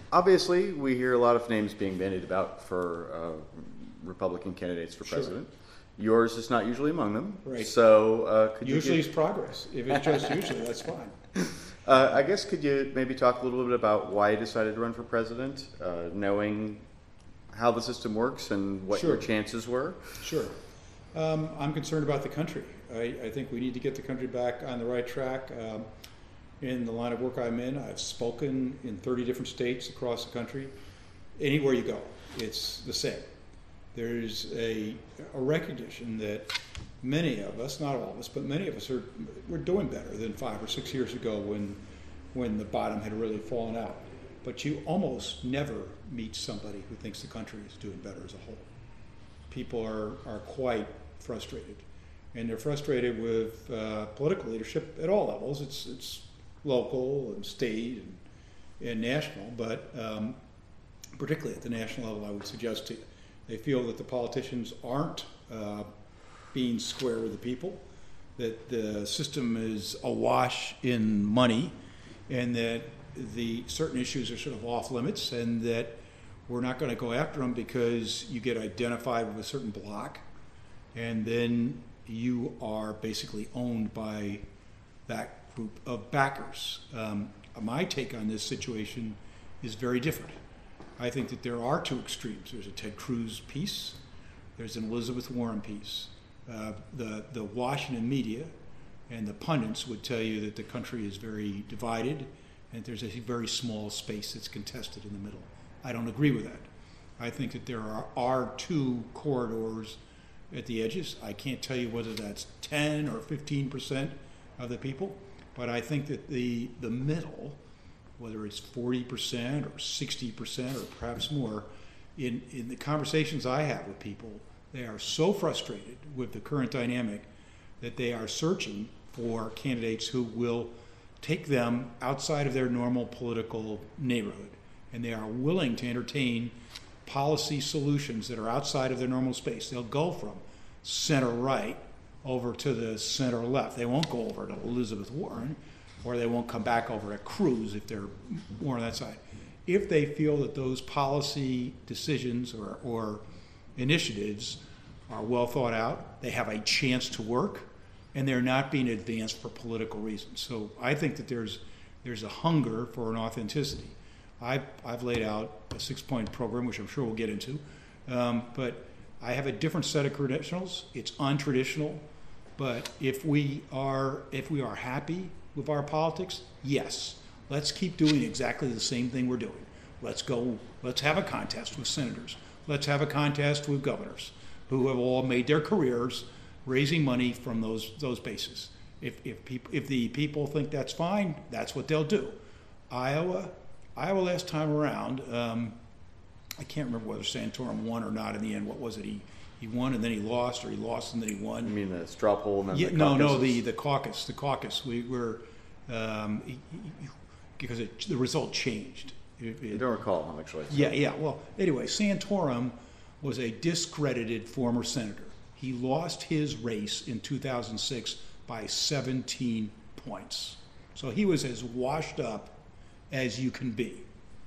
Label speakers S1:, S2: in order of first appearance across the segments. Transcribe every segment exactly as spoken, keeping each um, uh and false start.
S1: Obviously, we hear a lot of names being bandied about for uh, Republican candidates for
S2: Sure.
S1: president. Yours is not usually among them.
S2: Right.
S1: So uh, could
S2: Usually
S1: you
S2: it's progress. If it's just usually, that's fine.
S1: uh, I guess could you maybe talk a little bit about why you decided to run for president, uh, knowing how the system works and what
S2: Sure.
S1: your chances were?
S2: Sure. Um, I'm concerned about the country. I, I think we need to get the country back on the right track. Um, in the line of work I'm in, I've spoken in thirty different states across the country. Anywhere you go, it's the same. There's a, a recognition that many of us, not all of us, but many of us are we're doing better than five or six years ago when when the bottom had really fallen out. But you almost never meet somebody who thinks the country is doing better as a whole. People are, are quite frustrated. And they're frustrated with uh, political leadership at all levels. It's, it's local and state and, and national, but um, particularly at the national level, I would suggest to you. They feel that the politicians aren't uh, being square with the people, that the system is awash in money, and that the certain issues are sort of off limits, and that we're not going to go after them because you get identified with a certain block, and then you are basically owned by that group of backers. Um, my take on this situation is very different. I think that there are two extremes. There's a Ted Cruz piece, there's an Elizabeth Warren piece. Uh, the, the Washington media and the pundits would tell you that the country is very divided and there's a very small space that's contested in the middle. I don't agree with that. I think that there are, are two corridors at the edges. I can't tell you whether that's ten or fifteen percent of the people, but I think that the, the middle, whether it's forty percent or sixty percent or perhaps more, in, in the conversations I have with people, they are so frustrated with the current dynamic that they are searching for candidates who will take them outside of their normal political neighborhood. And they are willing to entertain policy solutions that are outside of their normal space. They'll go from center right over to the center left. They won't go over to Elizabeth Warren, or they won't come back over to Cruz if they're more on that side. If they feel that those policy decisions or, or initiatives are well thought out, they have a chance to work, and they're not being advanced for political reasons. So I think that there's there's a hunger for an authenticity. I've, I've laid out a six-point program, which I'm sure we'll get into, um, but I have a different set of credentials. It's untraditional, but if we are if we are happy with our politics, yes, let's keep doing exactly the same thing we're doing. Let's go. Let's have a contest with senators. Let's have a contest with governors who have all made their careers raising money from those those bases. If if people if the people think that's fine, that's what they'll do. Iowa, Iowa last time around, um, I can't remember whether Santorum won or not in the end. What was it? He he won and then he lost, or he lost and then he won.
S1: You mean the straw poll and then
S2: Yeah,
S1: the
S2: no, no,
S1: caucuses?
S2: the the caucus, the caucus. We were um, he- he- because it, the result changed. It-
S1: I
S2: it-
S1: don't recall actually.
S2: yeah, yeah. Well, anyway, Santorum was a discredited former senator. He lost his race in two thousand six by seventeen points. So he was as washed up as you can be.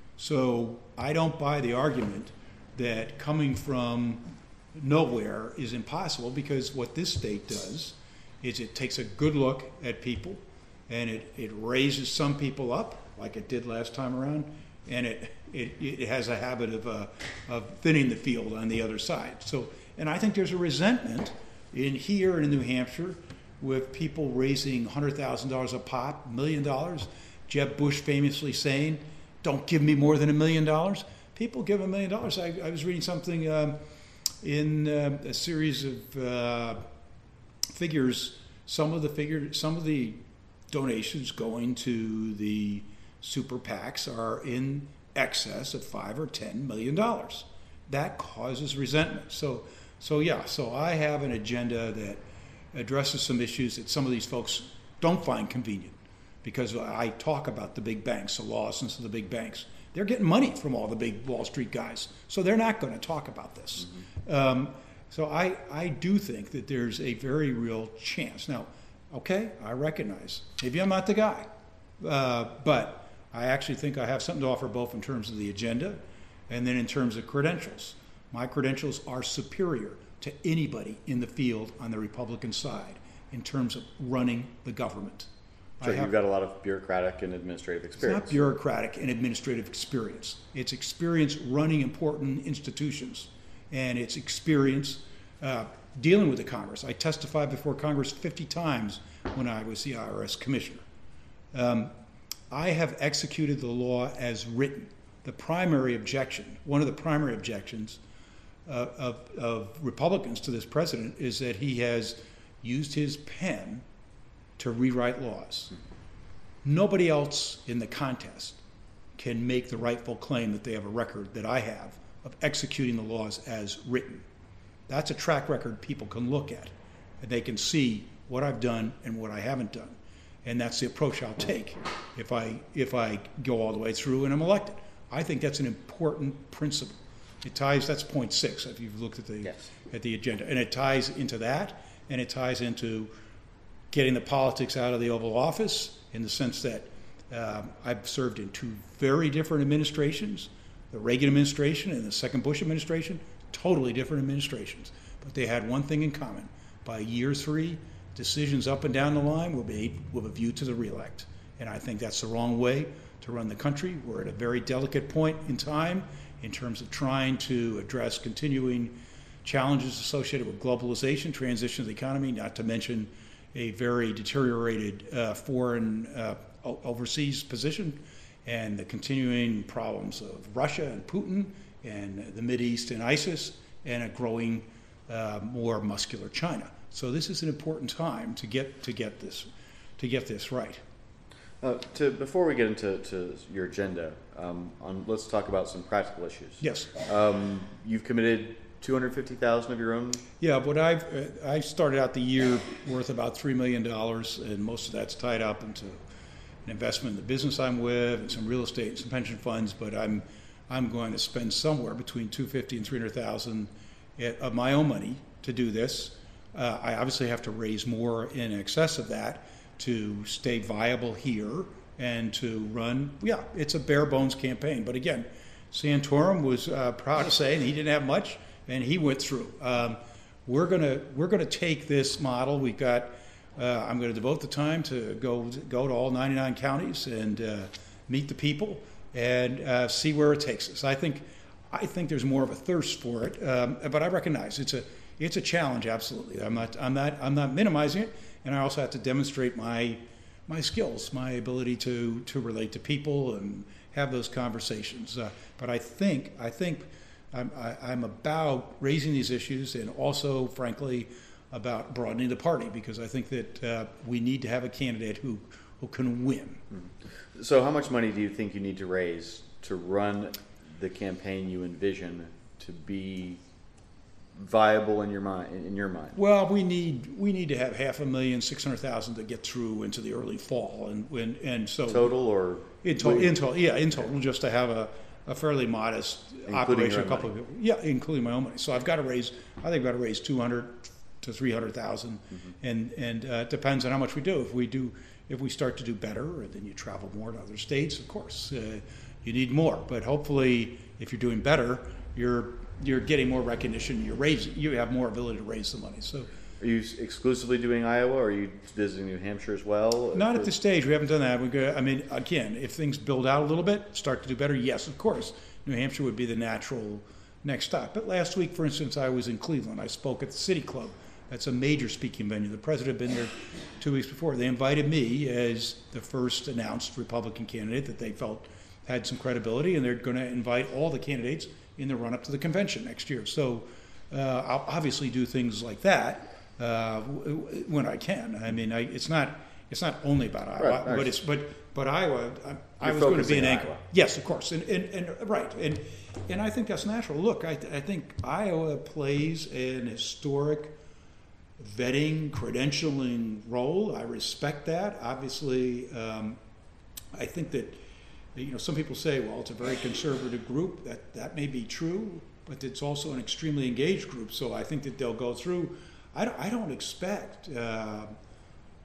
S2: So I don't buy the argument that coming from nowhere is impossible, because what this state does is it takes a good look at people and it, it raises some people up, like it did last time around, and it it, it has a habit of, uh, of thinning the field on the other side. So, and I think there's a resentment in here in New Hampshire with people raising one hundred thousand dollars a pop, a million dollars. Jeb Bush famously saying, don't give me more than a million dollars. People give a million dollars. I, I was reading something um, in uh, a series of uh, figures, some of the figure, some of the donations going to the super PACs are in excess of five or ten million dollars. That causes resentment. So, so yeah. So I have an agenda that addresses some issues that some of these folks don't find convenient, because I talk about the big banks, the Lawsons of the big banks. They're getting money from all the big Wall Street guys, so they're not going to talk about this. Mm-hmm. Um, so I, I do think that there's a very real chance. Now, okay, I recognize maybe I'm not the guy, uh, but I actually think I have something to offer both in terms of the agenda and then in terms of credentials. My credentials are superior to anybody in the field on the Republican side in terms of running the government.
S1: So
S2: I have,
S1: you've got a lot of bureaucratic and administrative experience.
S2: It's not bureaucratic and administrative experience. It's experience running important institutions, and it's experience uh, dealing with the Congress. I testified before Congress fifty times when I was the I R S commissioner. Um, I have executed the law as written. The primary objection, one of the primary objections uh, of, of Republicans to this president is that he has used his pen to rewrite laws. Nobody else in the contest can make the rightful claim that they have a record that I have of executing the laws as written. That's a track record people can look at, and they can see what I've done and what I haven't done. And that's the approach I'll take if I, if I go all the way through and I'm elected. I think that's an important principle. It ties, that's point six, if you've looked at the,
S1: yes.
S2: at the agenda. And it ties into that, and it ties into getting the politics out of the Oval Office in the sense that um, I've served in two very different administrations, the Reagan administration and the second Bush administration, totally different administrations. But they had one thing in common. By year three, decisions up and down the line were made with a view to the reelect. And I think that's the wrong way to run the country. We're at a very delicate point in time in terms of trying to address continuing challenges associated with globalization, transition of the economy, not to mention a very deteriorated uh, foreign uh, overseas position, and the continuing problems of Russia and Putin and the Mideast and ISIS, and a growing uh, more muscular China. So this is an important time to get to get this to get this right.
S1: Uh, to before we get into to your agenda, um, on let's talk about some practical issues.
S2: Yes.
S1: Um, you've committed two hundred fifty thousand of your own.
S2: Yeah, but I've uh, I started out the year worth about three million dollars, and most of that's tied up into an investment in the business I'm with, and some real estate, and some pension funds. But I'm I'm going to spend somewhere between two fifty and three hundred thousand of my own money to do this. Uh, I obviously have to raise more in excess of that to stay viable here and to run. Yeah, it's a bare bones campaign. But again, Santorum was uh, proud to say, and he didn't have much, and he went through. Um, we're gonna we're gonna take this model. We've got. Uh, I'm going to devote the time to go go to all ninety-nine counties and uh, meet the people and uh, see where it takes us. I think I think there's more of a thirst for it, um, but I recognize it's a it's a challenge. Absolutely, I'm not I'm not I'm not minimizing it, and I also have to demonstrate my my skills, my ability to to relate to people and have those conversations. Uh, but I think I think I'm I, I'm about raising these issues, and also, frankly, about broadening the party, because I think that uh, we need to have a candidate who who can win.
S1: So, how much money do you think you need to raise to run the campaign you envision to be viable in your mind? In your mind,
S2: well, we need we need to have half a million, six hundred thousand to get through into the early fall, and and, and so
S1: total or
S2: in total, in total, yeah, in total, just to have a, a fairly modest
S1: including
S2: operation.
S1: your
S2: A
S1: own
S2: couple
S1: money.
S2: of yeah, including my own money. So I've got to raise. I think I've got to raise two hundred to three hundred thousand, mm-hmm. and and uh, it depends on how much we do. If we do, if we start to do better, then you travel more to other states. Of course, uh, you need more. But hopefully, if you're doing better, you're you're getting more recognition. You're raising. You have more ability to raise the money. So,
S1: are you exclusively doing Iowa, or are you visiting New Hampshire as well?
S2: Not at this stage. We haven't done that. We go, I mean, again, if things build out a little bit, start to do better, yes, of course. New Hampshire would be the natural next stop. But last week, for instance, I was in Cleveland. I spoke at the City Club. That's a major speaking venue. The president had been there two weeks before. They invited me as the first announced Republican candidate that they felt had some credibility, and they're going to invite all the candidates in the run-up to the convention next year. So uh, I'll obviously do things like that uh, w- w- when I can. I mean, I, it's not it's not only about Iowa,
S1: Right,
S2: but
S1: right.
S2: it's but but Iowa. I, I
S1: You're
S2: was going to be
S1: focusing
S2: an
S1: on
S2: anchor.
S1: Iowa.
S2: Yes, of course, and and, and right, and and I think that's natural. Look, I I think Iowa plays an historic vetting, credentialing role. I respect that. Obviously, um, I think that, you know, some people say, well, it's a very conservative group. That that may be true, but it's also an extremely engaged group. So I think that they'll go through. I don't, I don't expect uh,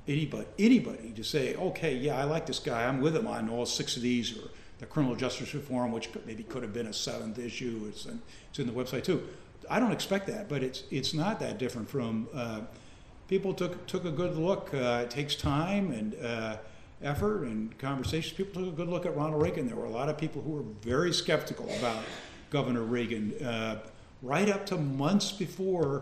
S2: anybody, anybody to say, okay, yeah, I like this guy, I'm with him on all six of these, or the criminal justice reform, which could, maybe could have been a seventh issue. It's in, it's in the website too. I don't expect that, but it's it's not that different from uh, people took took a good look. Uh, it takes time and uh, effort and conversations. People took a good look at Ronald Reagan. There were a lot of people who were very skeptical about Governor Reagan uh, right up to months before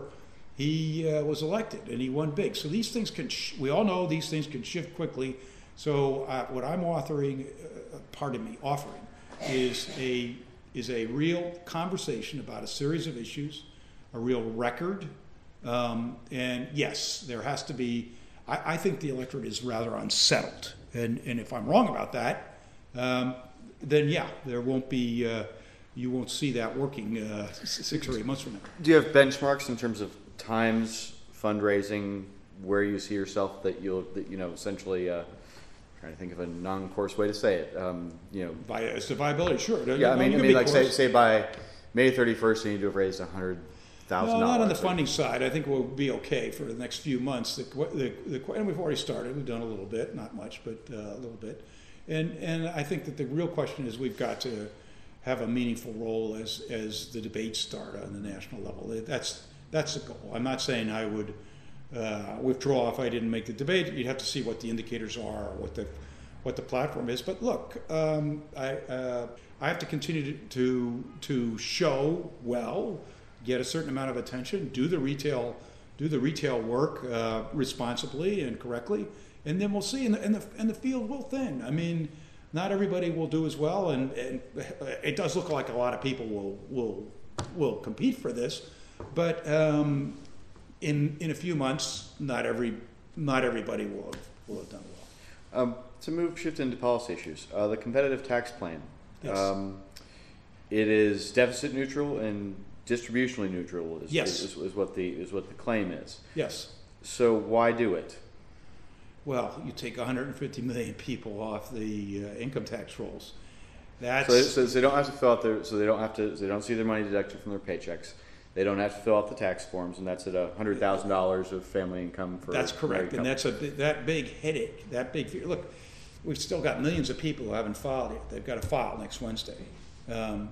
S2: he uh, was elected, and he won big. So these things can, sh- we all know these things can shift quickly. So uh, what I'm authoring, uh, pardon me, offering, is a is a real conversation about a series of issues, a real record, um, and yes, there has to be. I, I think the electorate is rather unsettled, and and if I'm wrong about that, um, then yeah, there won't be. Uh, you won't see that working uh, six or eight months from now.
S1: Do you have benchmarks in terms of times, fundraising, where you see yourself that you'll, that, you know, essentially, uh, trying to think of a non-coarse way to say it, um, you know.
S2: By, as to viability, sure.
S1: Yeah, I mean,
S2: You
S1: I
S2: can
S1: mean,
S2: be
S1: like say,
S2: coarse.
S1: say by May thirty-first, you need to have raised a hundred thousand
S2: No,
S1: dollars.
S2: not on the funding side. I think we'll be okay for the next few months. The, the, the, and we've already started. We've done a little bit, not much, but uh, a little bit. And and I think that the real question is we've got to have a meaningful role as as the debates start on the national level. That's that's the goal. I'm not saying I would uh, withdraw if I didn't make the debate. You'd have to see what the indicators are, what the what the platform is. But look, um, I uh, I have to continue to, to to show well, get a certain amount of attention, do the retail do the retail work uh, responsibly and correctly, and then we'll see. And the, and the and the field will thin. I mean, not everybody will do as well, and, and it does look like a lot of people will will will compete for this. But um, in in a few months, not every not everybody will have, will have done well.
S1: Um, to move shift into policy issues, uh, the competitive tax plan.
S2: Yes.
S1: Um, it is deficit neutral and distributionally neutral. Is,
S2: Yes.
S1: is, is what the is what the claim is.
S2: Yes.
S1: So why do it?
S2: Well, you take one hundred fifty million people off the uh, income tax rolls. That's
S1: So, so, so they don't have to fill out their. So they don't have to. So they don't see their money deducted from their paychecks. They don't have to fill out the tax forms, and that's at a hundred thousand dollars of family income for.
S2: That's correct,
S1: married
S2: and that's a bi- that big headache. That big fear. Look, we've still got millions of people who haven't filed yet. They've got to file next Wednesday. Um,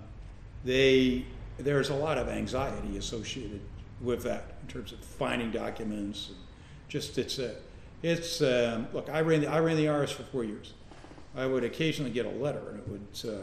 S2: they there's a lot of anxiety associated with that in terms of finding documents. And just it's a it's um, look. I ran the I ran the I R S for four years. I would occasionally get a letter, and it would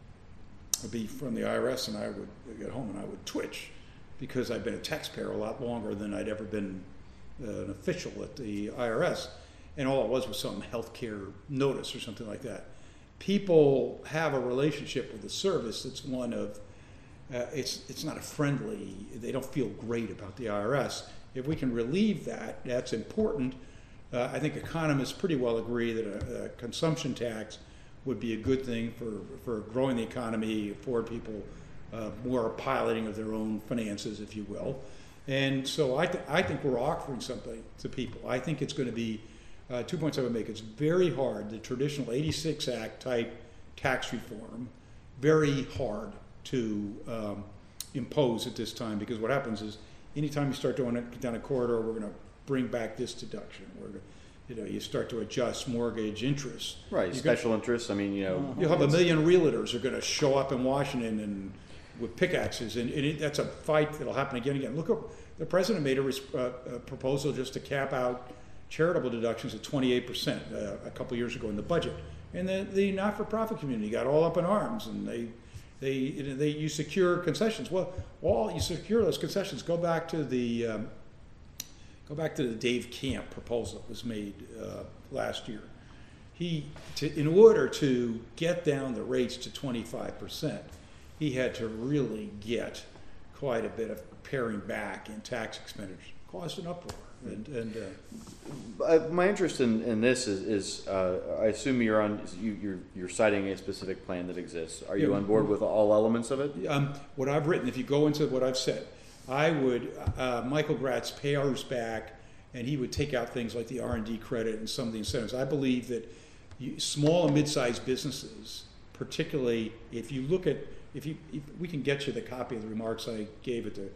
S2: uh, be from the I R S, and I would get home and I would twitch, because I've been a taxpayer a lot longer than I'd ever been uh, an official at the I R S. And all it was was some healthcare notice or something like that. People have a relationship with the service that's one of, uh, it's, it's not a friendly, they don't feel great about the I R S. If we can relieve that, that's important. Uh, I think economists pretty well agree that a, a consumption tax would be a good thing for, for growing the economy, afford people Uh, more piloting of their own finances, if you will. And so I, th- I think we're offering something to people. I think it's going to be, uh, two points I would make. It's very hard, the traditional eighty-six Act type tax reform, very hard to um, impose at this time, because what happens is anytime you start going down a corridor, we're going to bring back this deduction. We're gonna, you know, you start to adjust mortgage interest.
S1: Right,
S2: You're
S1: special interests. I mean, you know,
S2: You'll have a million realtors are going to show up in Washington and with pickaxes, and, and it, that's a fight that'll happen again and again. Look, up, the president made a, res, uh, a proposal just to cap out charitable deductions at twenty-eight percent uh, a couple years ago in the budget, and the, the not-for-profit community got all up in arms, and they, they, they you secure concessions. Well, all you secure those concessions. Go back to the, um, go back to the Dave Camp proposal that was made uh, last year. He, to, in order to get down the rates to twenty-five percent. He had to really get quite a bit of paring back in tax expenditures, caused an uproar. And, and uh,
S1: uh, my interest in, in this is, is uh, I assume you're on you, you're you're citing a specific plan that exists. Are you
S2: Yeah.
S1: on board with all elements of it?
S2: um, what I've written, if you go into what I've said, I would uh, Michael Gratz pay ours back, and he would take out things like the R and D credit and some of the incentives. I believe that you, small and mid-sized businesses, particularly if you look at If, you, if we can get you the copy of the remarks I gave at the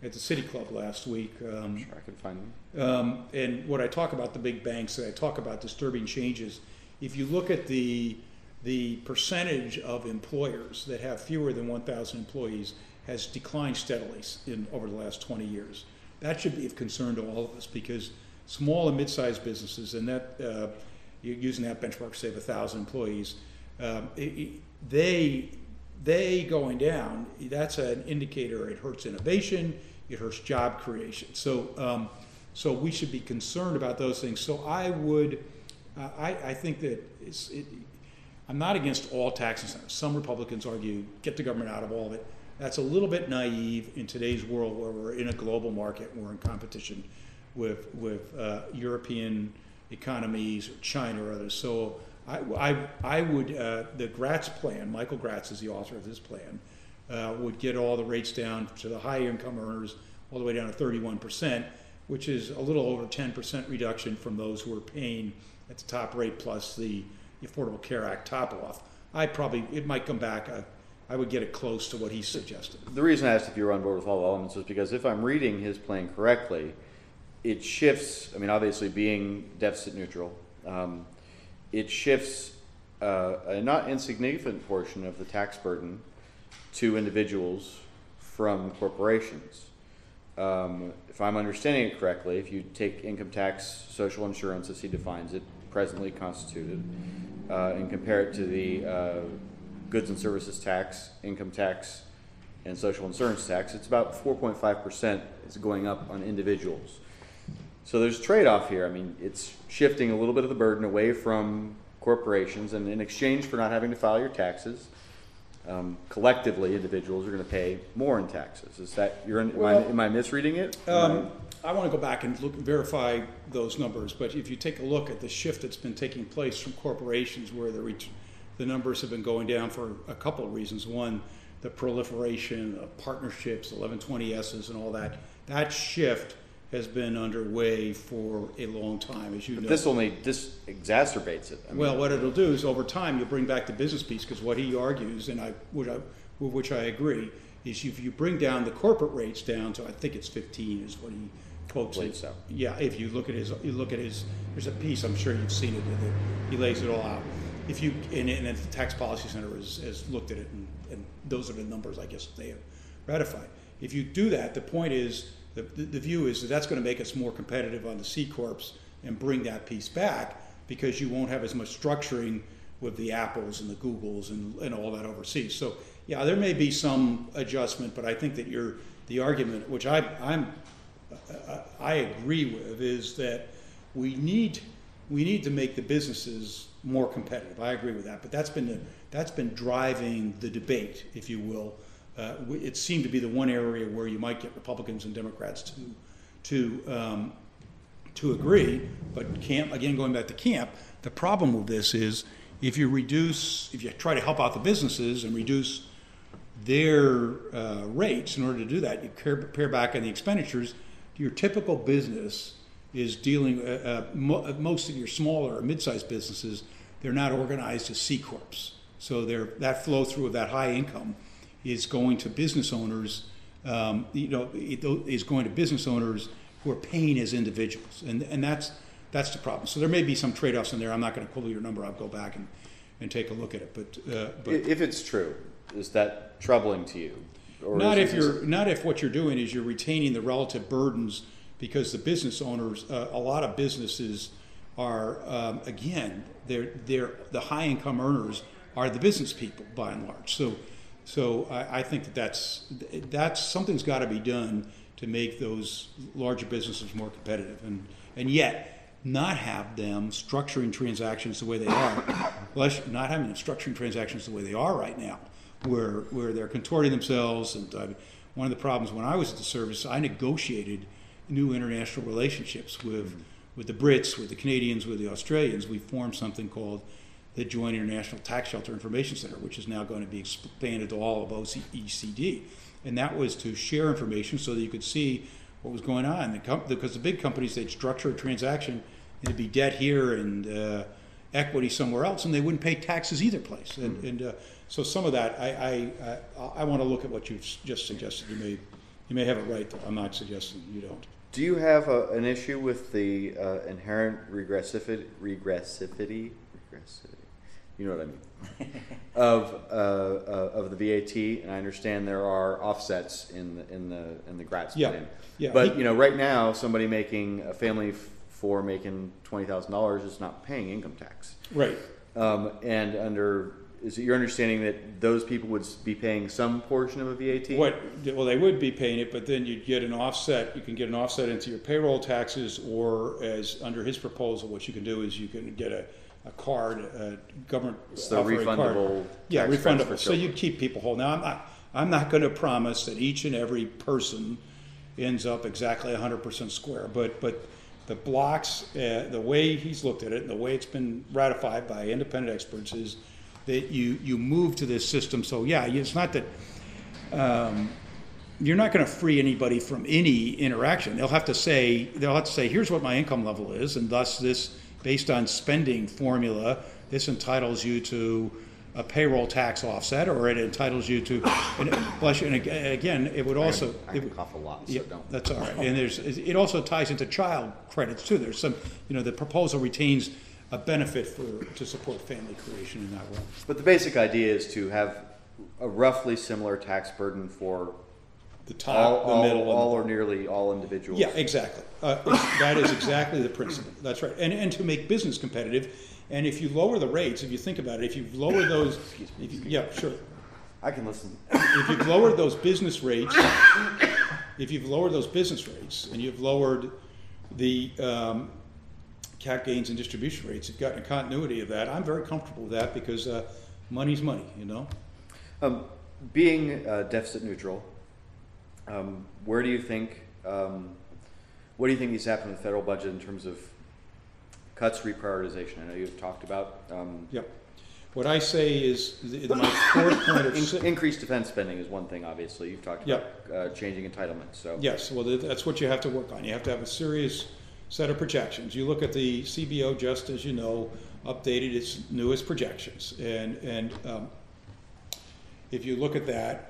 S2: at the City Club last week. Um,
S1: Sure, I can find them.
S2: um, and what I talk about the big banks, and I talk about disturbing changes. If you look at the the percentage of employers that have fewer than one thousand employees has declined steadily in over the last twenty years. That should be of concern to all of us, because small and mid-sized businesses, and that uh, you're using that benchmark, say, of one thousand employees, um, it, it, they they going down, that's an indicator. It hurts innovation, it hurts job creation. So um, so we should be concerned about those things. So I would, uh, I, I think that it's, it, I'm not against all tax incentives. Some Republicans argue, get the government out of all of it. That's a little bit naive in today's world, where we're in a global market and we're in competition with, with uh, European economies or China or others. So I, I, I would, uh, the Gratz plan, Michael Gratz is the author of this plan, uh, would get all the rates down to the high income earners all the way down to thirty-one percent, which is a little over ten percent reduction from those who are paying at the top rate plus the Affordable Care Act top off. I probably, it might come back, uh, I would get it close to what he suggested.
S1: The reason I asked if you were on board with all the elements is because if I'm reading his plan correctly, it shifts, I mean, obviously being deficit neutral, um, it shifts uh, a not insignificant portion of the tax burden to individuals from corporations. Um, if I'm understanding it correctly, if you take income tax, social insurance as he defines it, presently constituted, uh, and compare it to the uh, goods and services tax, income tax, and social insurance tax, it's about four point five percent is going up on individuals. So there's a trade-off here. I mean, it's shifting a little bit of the burden away from corporations, and in exchange for not having to file your taxes, um, collectively, individuals are going to pay more in taxes. Is that, you're in,
S2: Well,
S1: am, I, am I misreading it?
S2: Um, I want to go back and look, verify those numbers, but if you take a look at the shift that's been taking place from corporations, where the reach, the numbers have been going down for a couple of reasons. One, the proliferation of partnerships, eleven twenty S's and all that. That shift has been underway for a long time, as you
S1: But
S2: know.
S1: this only this exacerbates it. I mean,
S2: Well, what it'll do is over time you'll bring back the business piece, because what he argues, and I, which I, with which I agree, is if you bring down the corporate rates down to, I think it's fifteen is what he quotes
S1: believe
S2: it.
S1: so.
S2: Yeah, if you look at his, you look at his, there's a piece, I'm sure you've seen it, that he lays it all out. If you, and, and the Tax Policy Center has, has looked at it, and, and those are the numbers I guess they have ratified. If you do that, the point is, the, the, the view is that that's going to make us more competitive on the C Corps and bring that piece back, because you won't have as much structuring with the Apples and the Googles and, and all that overseas. So yeah, there may be some adjustment, but I think that you're, the argument, which I, I'm, uh, I agree with, is that we need, we need to make the businesses more competitive. I agree with that, but that's been the, that's been driving the debate, if you will. Uh, it seemed to be the one area where you might get Republicans and Democrats to to um, to agree, but Camp, again, going back to Camp, the problem with this is if you reduce, if you try to help out the businesses and reduce their uh, rates, in order to do that, you pare back on the expenditures. Your typical business is dealing, uh, uh, mo most of your smaller or mid-sized businesses, they're not organized as C Corps. So they're, that flow through of that high income is going to business owners, um, you know, it is going to business owners who are paying as individuals. And, and that's, that's the problem. So there may be some trade-offs in there. I'm not going to quote your number. I'll go back and, and take a look at it. But, uh, but
S1: if it's true, is that troubling to you? Or
S2: not
S1: is
S2: if
S1: it just-
S2: you're not if what you're doing is you're retaining the relative burdens, because the business owners, uh, a lot of businesses are um, again they're they're the high income earners are the business people by and large. So so I, I think that that's that's something's got to be done to make those larger businesses more competitive, and and yet not have them structuring transactions the way they are, less not having them structuring transactions the way they are right now, where where they're contorting themselves. And uh, one of the problems when I was at the service, I negotiated new international relationships with mm-hmm. with the Brits, with the Canadians, with the Australians. We formed something called the Joint International Tax Shelter Information Center, which is now going to be expanded to all of O E C D. And that was to share information so that you could see what was going on. The com because the big companies, they'd structure a transaction, and it'd be debt here and uh, equity somewhere else, and they wouldn't pay taxes either place. And, mm-hmm. and uh, so some of that, I, I, I, I want to look at what you've just suggested. You may You may have it right, though. I'm not suggesting you don't.
S1: Do you have a, an issue with the uh, inherent regressivity, regressivity, regressivity, you know what I mean, of uh, uh, of the V A T? And I understand there are offsets in the in the in the Gratz
S2: Yeah,
S1: plan.
S2: yeah.
S1: But
S2: He-
S1: you know, right now, somebody making a family f- for making twenty thousand dollars is not paying income tax.
S2: Right.
S1: Um, and under is it your understanding that those people would s- be paying some portion of a V A T?
S2: What, well, they would be paying it, but then you'd get an offset. You can get an offset into your payroll taxes, or as under his proposal, what you can do is you can get a, a card, a government
S1: It's the
S2: offering card.
S1: refundable.
S2: Yeah,
S1: tax credits
S2: refundable.
S1: for
S2: So you
S1: children.
S2: keep people whole. Now, I'm not, I'm not going to promise that each and every person ends up exactly one hundred percent square, but but the blocks, uh, the way he's looked at it, and the way it's been ratified by independent experts is that you you move to this system. So yeah, it's not that. Um, you're not going to free anybody from any interaction. They'll have to say, they'll have to say, here's what my income level is, and thus this, based on spending formula, this entitles you to a payroll tax offset, or it entitles you to, and, bless you, and ag- again, it would also.
S1: I
S2: it-
S1: can cough a lot, so
S2: yeah,
S1: don't.
S2: that's all right. And there's, it also ties into child credits too. There's some, you know, the proposal retains a benefit for, to support family creation in that way.
S1: But the basic idea is to have a roughly similar tax burden for
S2: The top,
S1: all,
S2: the
S1: all,
S2: middle, and
S1: all or nearly all individuals.
S2: yeah, exactly. Uh, it's- that is exactly the principle. That's right. And and to make business competitive, and if you lower the rates, if you think about it, if you lower those, if you, yeah, sure.
S1: I can listen.
S2: If you've lowered those business rates, if you've lowered those business rates, and you've lowered the um, cap gains and distribution rates, you've gotten a continuity of that. I'm very comfortable with that because uh, money's money, you know.
S1: Um, being uh, deficit neutral, um, where do you think, um, what do you think needs to happen in the federal budget in terms of cuts, reprioritization? I know you've talked about um,
S2: Yep. What I say is, the, the, my fourth point of
S1: in-
S2: si-
S1: increased defense spending is one thing, obviously. You've talked
S2: Yep.
S1: about uh, changing entitlements. So
S2: yes, well, th- that's what you have to work on. You have to have a serious set of projections. You look at the C B O, just as you know, updated its newest projections, and and um, if you look at that,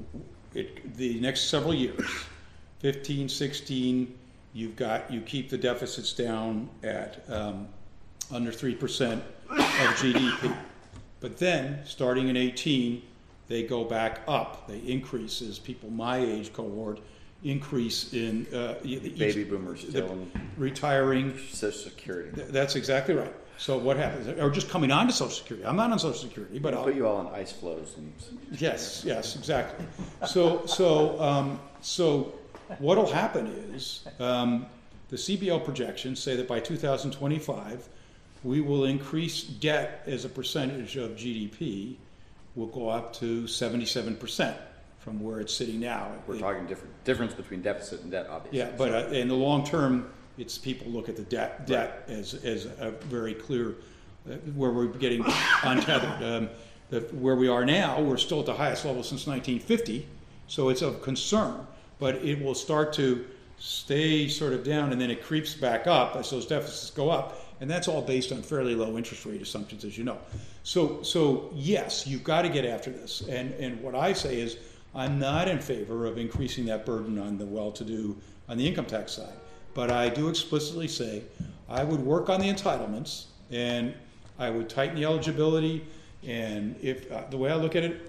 S2: it, the next several years, fifteen, sixteen, you've got, you keep the deficits down at um, under three percent of G D P. But then, starting in eighteen, they go back up. They increase as people my age cohort increase in uh, e- each-
S1: baby boomers
S2: the
S1: still in
S2: retiring.
S1: Social Security.
S2: Th- That's exactly right. So what happens? Or just coming on to Social Security. I'm not on Social Security, but
S1: I'll
S2: I'll,
S1: put you all on ice flows and
S2: yes, yes, exactly. So, so, um, so what'll happen is um, the C B O projections say that by two thousand twenty-five, we will increase debt as a percentage of G D P will go up to seventy-seven percent from where it's sitting now.
S1: we're
S2: It-
S1: talking different difference between deficit and debt, obviously.
S2: yeah, but uh, in the long term, it's people look at the debt debt as as a very clear uh, where we're getting untethered. Um, the, where we are now, we're still at the highest level since nineteen fifty, so it's of concern. But it will start to stay sort of down, and then it creeps back up as those deficits go up, and that's all based on fairly low interest rate assumptions, as you know. So, so yes, you've got to get after this. And and what I say is, I'm not in favor of increasing that burden on the well-to-do on the income tax side. But I do explicitly say I would work on the entitlements, and I would tighten the eligibility. And if uh, the way I look at it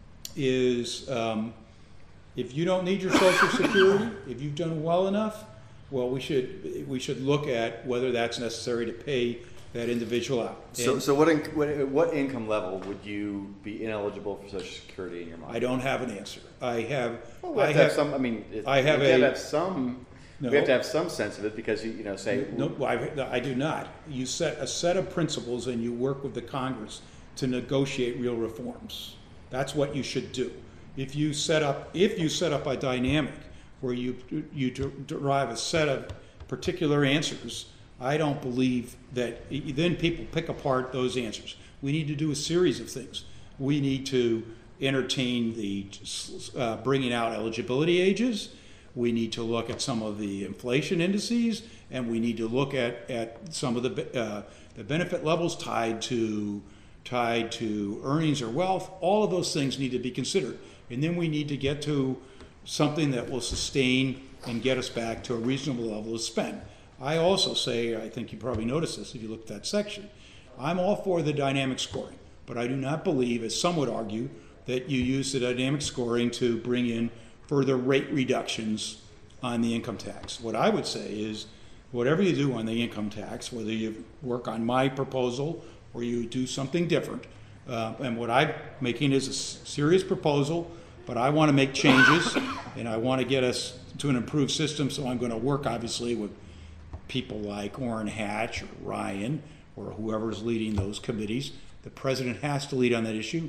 S2: is, um, if you don't need your Social Security, if you've done well enough, well, we should we should look at whether that's necessary to pay that individual out.
S1: So,
S2: And
S1: so what, in, what what income level would you be ineligible for Social Security in your mind?
S2: I don't have an answer. I have.
S1: Well, we have
S2: I
S1: to have some. I mean, it,
S2: I have
S1: we have
S2: a-
S1: to have some.
S2: No.
S1: We have to have some sense of it because you, you know, say
S2: No, I, I do not. You set a set of principles and you work with the Congress to negotiate real reforms. That's what you should do. If you set up, if you set up a dynamic where you you de- derive a set of particular answers, I don't believe that then people pick apart those answers. We need to do a series of things. We need to entertain the uh, bringing out eligibility ages. We need to look at some of the inflation indices, and we need to look at, at some of the uh, the benefit levels tied to tied to earnings or wealth. All of those things need to be considered, and then we need to get to something that will sustain and get us back to a reasonable level of spend. I also say, I think you probably noticed this if you look at that section, I'm all for the dynamic scoring, but I do not believe, as some would argue, that you use the dynamic scoring to bring in further rate reductions on the income tax. What I would say is, whatever you do on the income tax, whether you work on my proposal or you do something different, uh, and what I'm making is a s- serious proposal, but I want to make changes, and I want to get us to an improved system, so I'm going to work, obviously, with people like Orrin Hatch or Ryan or whoever's leading those committees. The president has to lead on that issue.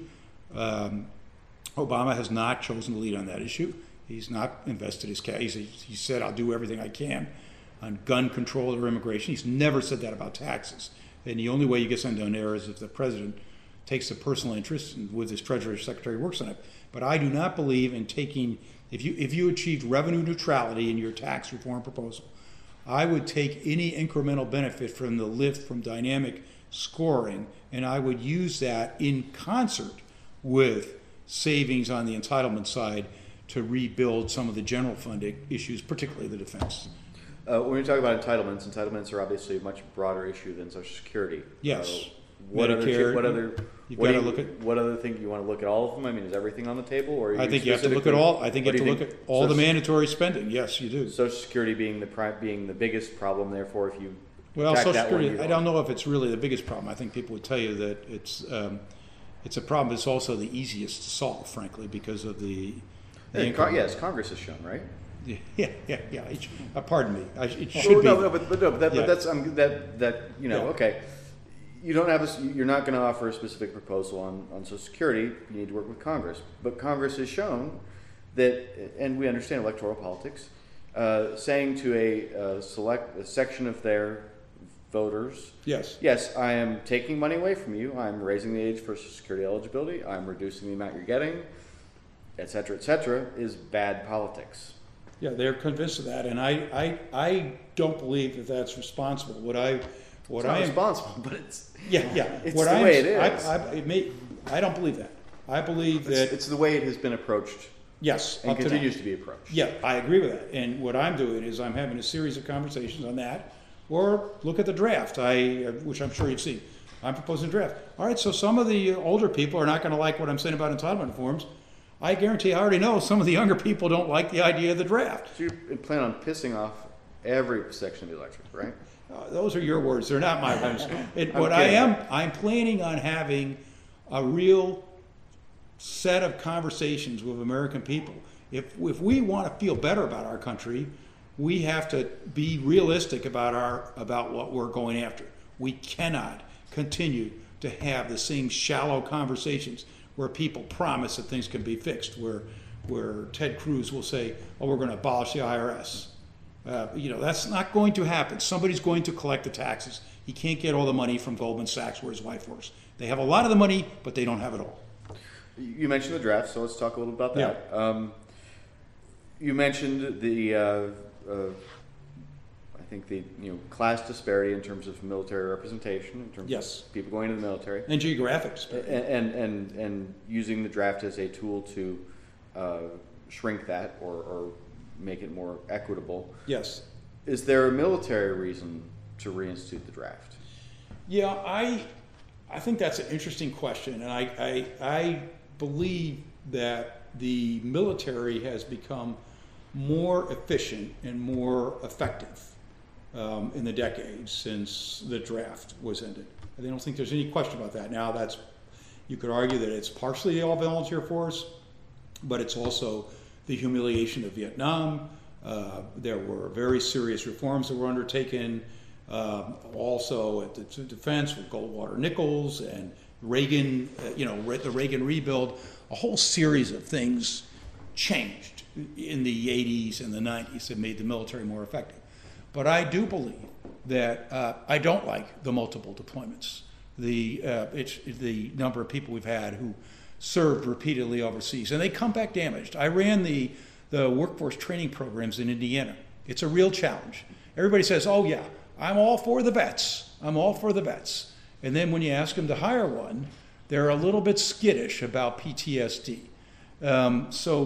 S2: Um, Obama has not chosen to lead on that issue. He's not invested his cash. He said, I'll do everything I can on gun control or immigration. He's never said that about taxes. And the only way you get something done there is if the president takes a personal interest and with his Treasury Secretary works on it. But I do not believe in taking, if you if you achieved revenue neutrality in your tax reform proposal, I would take any incremental benefit from the lift from dynamic scoring, and I would use that in concert with savings on the entitlement side to rebuild some of the general fund issues, particularly the defense.
S1: Uh, when we talk about entitlements, entitlements are obviously a much broader issue than Social Security.
S2: Yes.
S1: Uh, what
S2: Medicare,
S1: other? What other?
S2: You've
S1: What,
S2: got
S1: do
S2: to
S1: you,
S2: look at.
S1: what other thing you want to look at all of them? I mean, is everything on the table, or are
S2: I think you have to look at all. I think you have to look at all the mandatory spending. Yes, you do.
S1: Social Security being the pri- being the biggest problem. Therefore, if you
S2: Well,
S1: attack
S2: Social
S1: that one,
S2: Security,
S1: you
S2: I don't know if it's really the biggest problem. I think people would tell you that it's um, it's a problem. It's also the easiest to solve, frankly, because of the. the
S1: Yeah,
S2: income.
S1: Con- yes, Congress has shown, right?
S2: Yeah, yeah, yeah. yeah. It, sh- uh, pardon me. I, it should
S1: Well,
S2: be.
S1: no, no, but, but no, but, that,
S2: Yeah.
S1: but that's um, that that you know,
S2: Yeah.
S1: okay. You don't have a, s- you're not going to offer a specific proposal on, on Social Security. You need to work with Congress, but Congress has shown that, and we understand electoral politics, uh, saying to a uh, select a section of their voters,
S2: Yes.
S1: yes, I am taking money away from you. I'm raising the age for Social Security eligibility. I'm reducing the amount you're getting, et cetera, et cetera, is bad politics.
S2: Yeah, they're convinced of that, and I, I, I don't believe that that's responsible. What I, what
S1: It's not
S2: I am,
S1: responsible, but it's
S2: yeah, yeah.
S1: It's
S2: what
S1: the
S2: I
S1: way
S2: am,
S1: it
S2: I,
S1: is.
S2: I, it may, I don't believe that. I believe
S1: it's,
S2: that
S1: it's the way it has been approached
S2: yes,
S1: and
S2: up to now.
S1: continues to be approached.
S2: Yeah, I agree with that. And what I'm doing is I'm having a series of conversations on that, or look at the draft, I, which I'm sure you've seen. I'm proposing a draft. All right, so some of the older people are not going to like what I'm saying about entitlement reforms. I guarantee I already know some of the younger people don't like the idea of the draft.
S1: So you plan on pissing off every section of the electorate, right?
S2: Uh, those are your words. They're not my words. It,
S1: I'm
S2: what I
S1: kidding.
S2: am, I'm planning on having a real set of conversations with American people. If if we want to feel better about our country, we have to be realistic about our about what we're going after. We cannot continue to have the same shallow conversations where people promise that things can be fixed. Where where Ted Cruz will say, "Oh, we're going to abolish the I R S." Uh, you know, that's not going to happen. Somebody's going to collect the taxes. He can't get all the money from Goldman Sachs where his wife works. They have a lot of the money, but they don't have it all.
S1: You mentioned the draft, so let's talk a little about that. Um, you mentioned the, uh, uh, I think the you know class disparity in terms of military representation, in terms
S2: Yes.
S1: of people going to the military,
S2: And geographic
S1: and
S2: disparity.
S1: and and, and using the draft as a tool to uh, shrink that or, or make it more equitable.
S2: Yes.
S1: Is there a military reason to reinstitute the draft?
S2: Yeah, I, I think that's an interesting question, and I, I, I believe that the military has become more efficient and more effective um, in the decades since the draft was ended. I don't think there's any question about that. Now, that's you could argue that it's partially the all-volunteer force, but it's also the humiliation of Vietnam. Uh, there were very serious reforms that were undertaken, uh, also at the defense with Goldwater Nichols and Reagan, uh, you know, the Reagan rebuild. A whole series of things changed in the eighties and the nineties that made the military more effective. But I do believe that uh, I don't like the multiple deployments. The uh, it's the number of people we've had who served repeatedly overseas, and they come back damaged. I ran the the workforce training programs in Indiana. It's a real challenge. Everybody says, "Oh yeah, I'm all for the vets. I'm all for the vets," and then when you ask them to hire one, they're a little bit skittish about P T S D. Um, so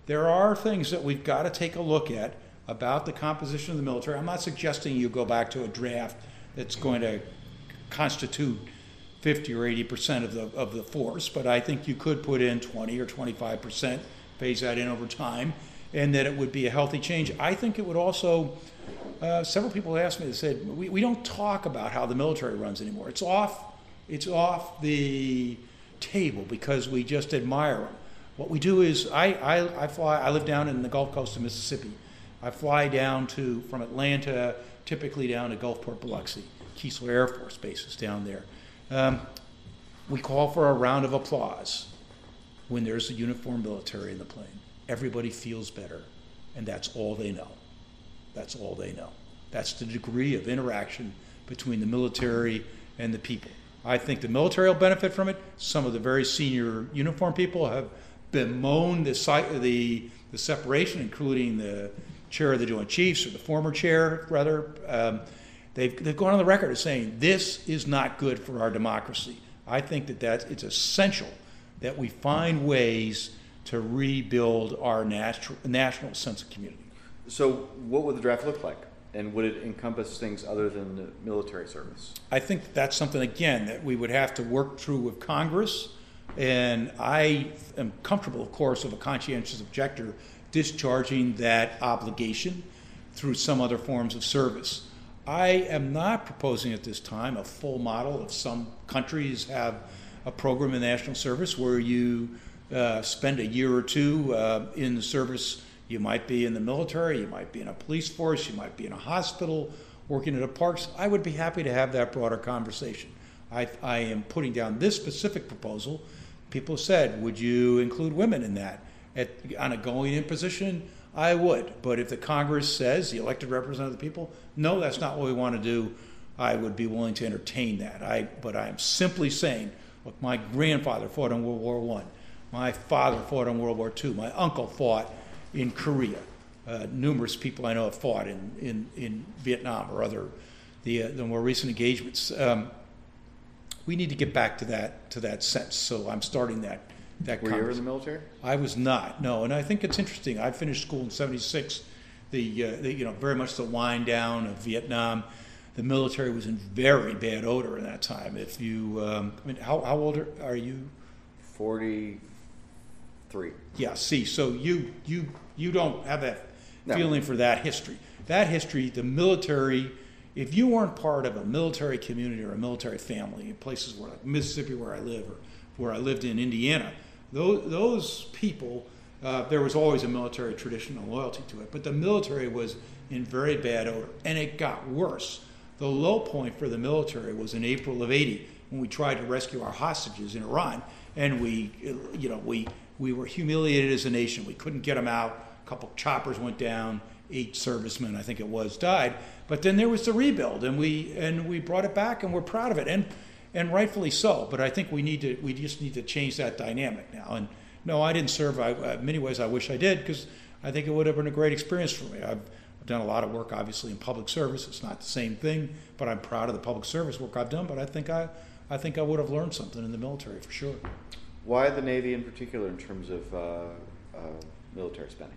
S2: there are things that we've got to take a look at about the composition of the military. I'm not suggesting you go back to a draft that's going to constitute fifty or eighty percent of the of the force, but I think you could put in twenty or twenty-five percent, phase that in over time, and that it would be a healthy change. I think it would also, uh, several people asked me, they said, we, we don't talk about how the military runs anymore. It's off, it's off the table because we just admire them. What we do is, I, I, I fly, I live down in the Gulf Coast of Mississippi. I fly down to, from Atlanta, typically down to Gulfport, Biloxi. Keesler Air Force Base is down there. Um, we call for a round of applause when there's a uniformed military in the plane. Everybody feels better, and that's all they know. That's all they know. That's the degree of interaction between the military and the people. I think the military will benefit from it. Some of the very senior uniformed people have bemoaned the, the, the separation, including the chair of the Joint Chiefs, or the former chair, rather. Um, They've, they've gone on the record as saying this is not good for our democracy. I think that that's, it's essential that we find ways to rebuild our national, national sense of community.
S1: So what would the draft look like? And would it encompass things other than the military service?
S2: I think that's something, again, that we would have to work through with Congress. And I am comfortable, of course, of a conscientious objector discharging that obligation through some other forms of service. I am not proposing at this time a full model of some countries have a program in national service where you uh, spend a year or two uh, in the service. You might be in the military, you might be in a police force, you might be in a hospital, working at a parks. I would be happy to have that broader conversation. I, I am putting down this specific proposal. People said, would you include women in that? At, on a going-in position, I would, but if the Congress says, the elected representative of the people, no, that's not what we want to do, I would be willing to entertain that. I, but I'm simply saying, look, my grandfather fought in World War One, my father fought in World War Two, my uncle fought in Korea. Uh, numerous people I know have fought in, in, in Vietnam or other the uh, the more recent engagements. Um, we need to get back to that to that sense. So I'm starting that. That
S1: Were you ever in the military?
S2: I was not, no, and I think it's interesting. I finished school in seventy-six, the, uh, the you know very much the wind down of Vietnam. The military was in very bad odor in that time. If you, um, I mean, how how old are, are you?
S1: Forty-three.
S2: Yeah. See, so you you you don't have that
S1: No.
S2: feeling for that history. That history, the military. If you weren't part of a military community or a military family in places where like Mississippi, where I live, or where I lived in Indiana. Those, those people, uh, there was always a military tradition and loyalty to it, but the military was in very bad odor, and it got worse. The low point for the military was in April of eighty, when we tried to rescue our hostages in Iran, and we, you know, we we were humiliated as a nation. We couldn't get them out. A couple choppers went down. Eight servicemen, I think it was, died. But then there was the rebuild, and we and we brought it back, and we're proud of it. And And rightfully so, but I think we need to. We just need to change that dynamic now. And no, I didn't serve. I, in many ways, I wish I did, because I think it would have been a great experience for me. I've, I've done a lot of work, obviously, in public service. It's not the same thing, but I'm proud of the public service work I've done. But I think I, I think I would have learned something in the military for sure.
S1: Why the Navy in particular in terms of uh, uh, military spending?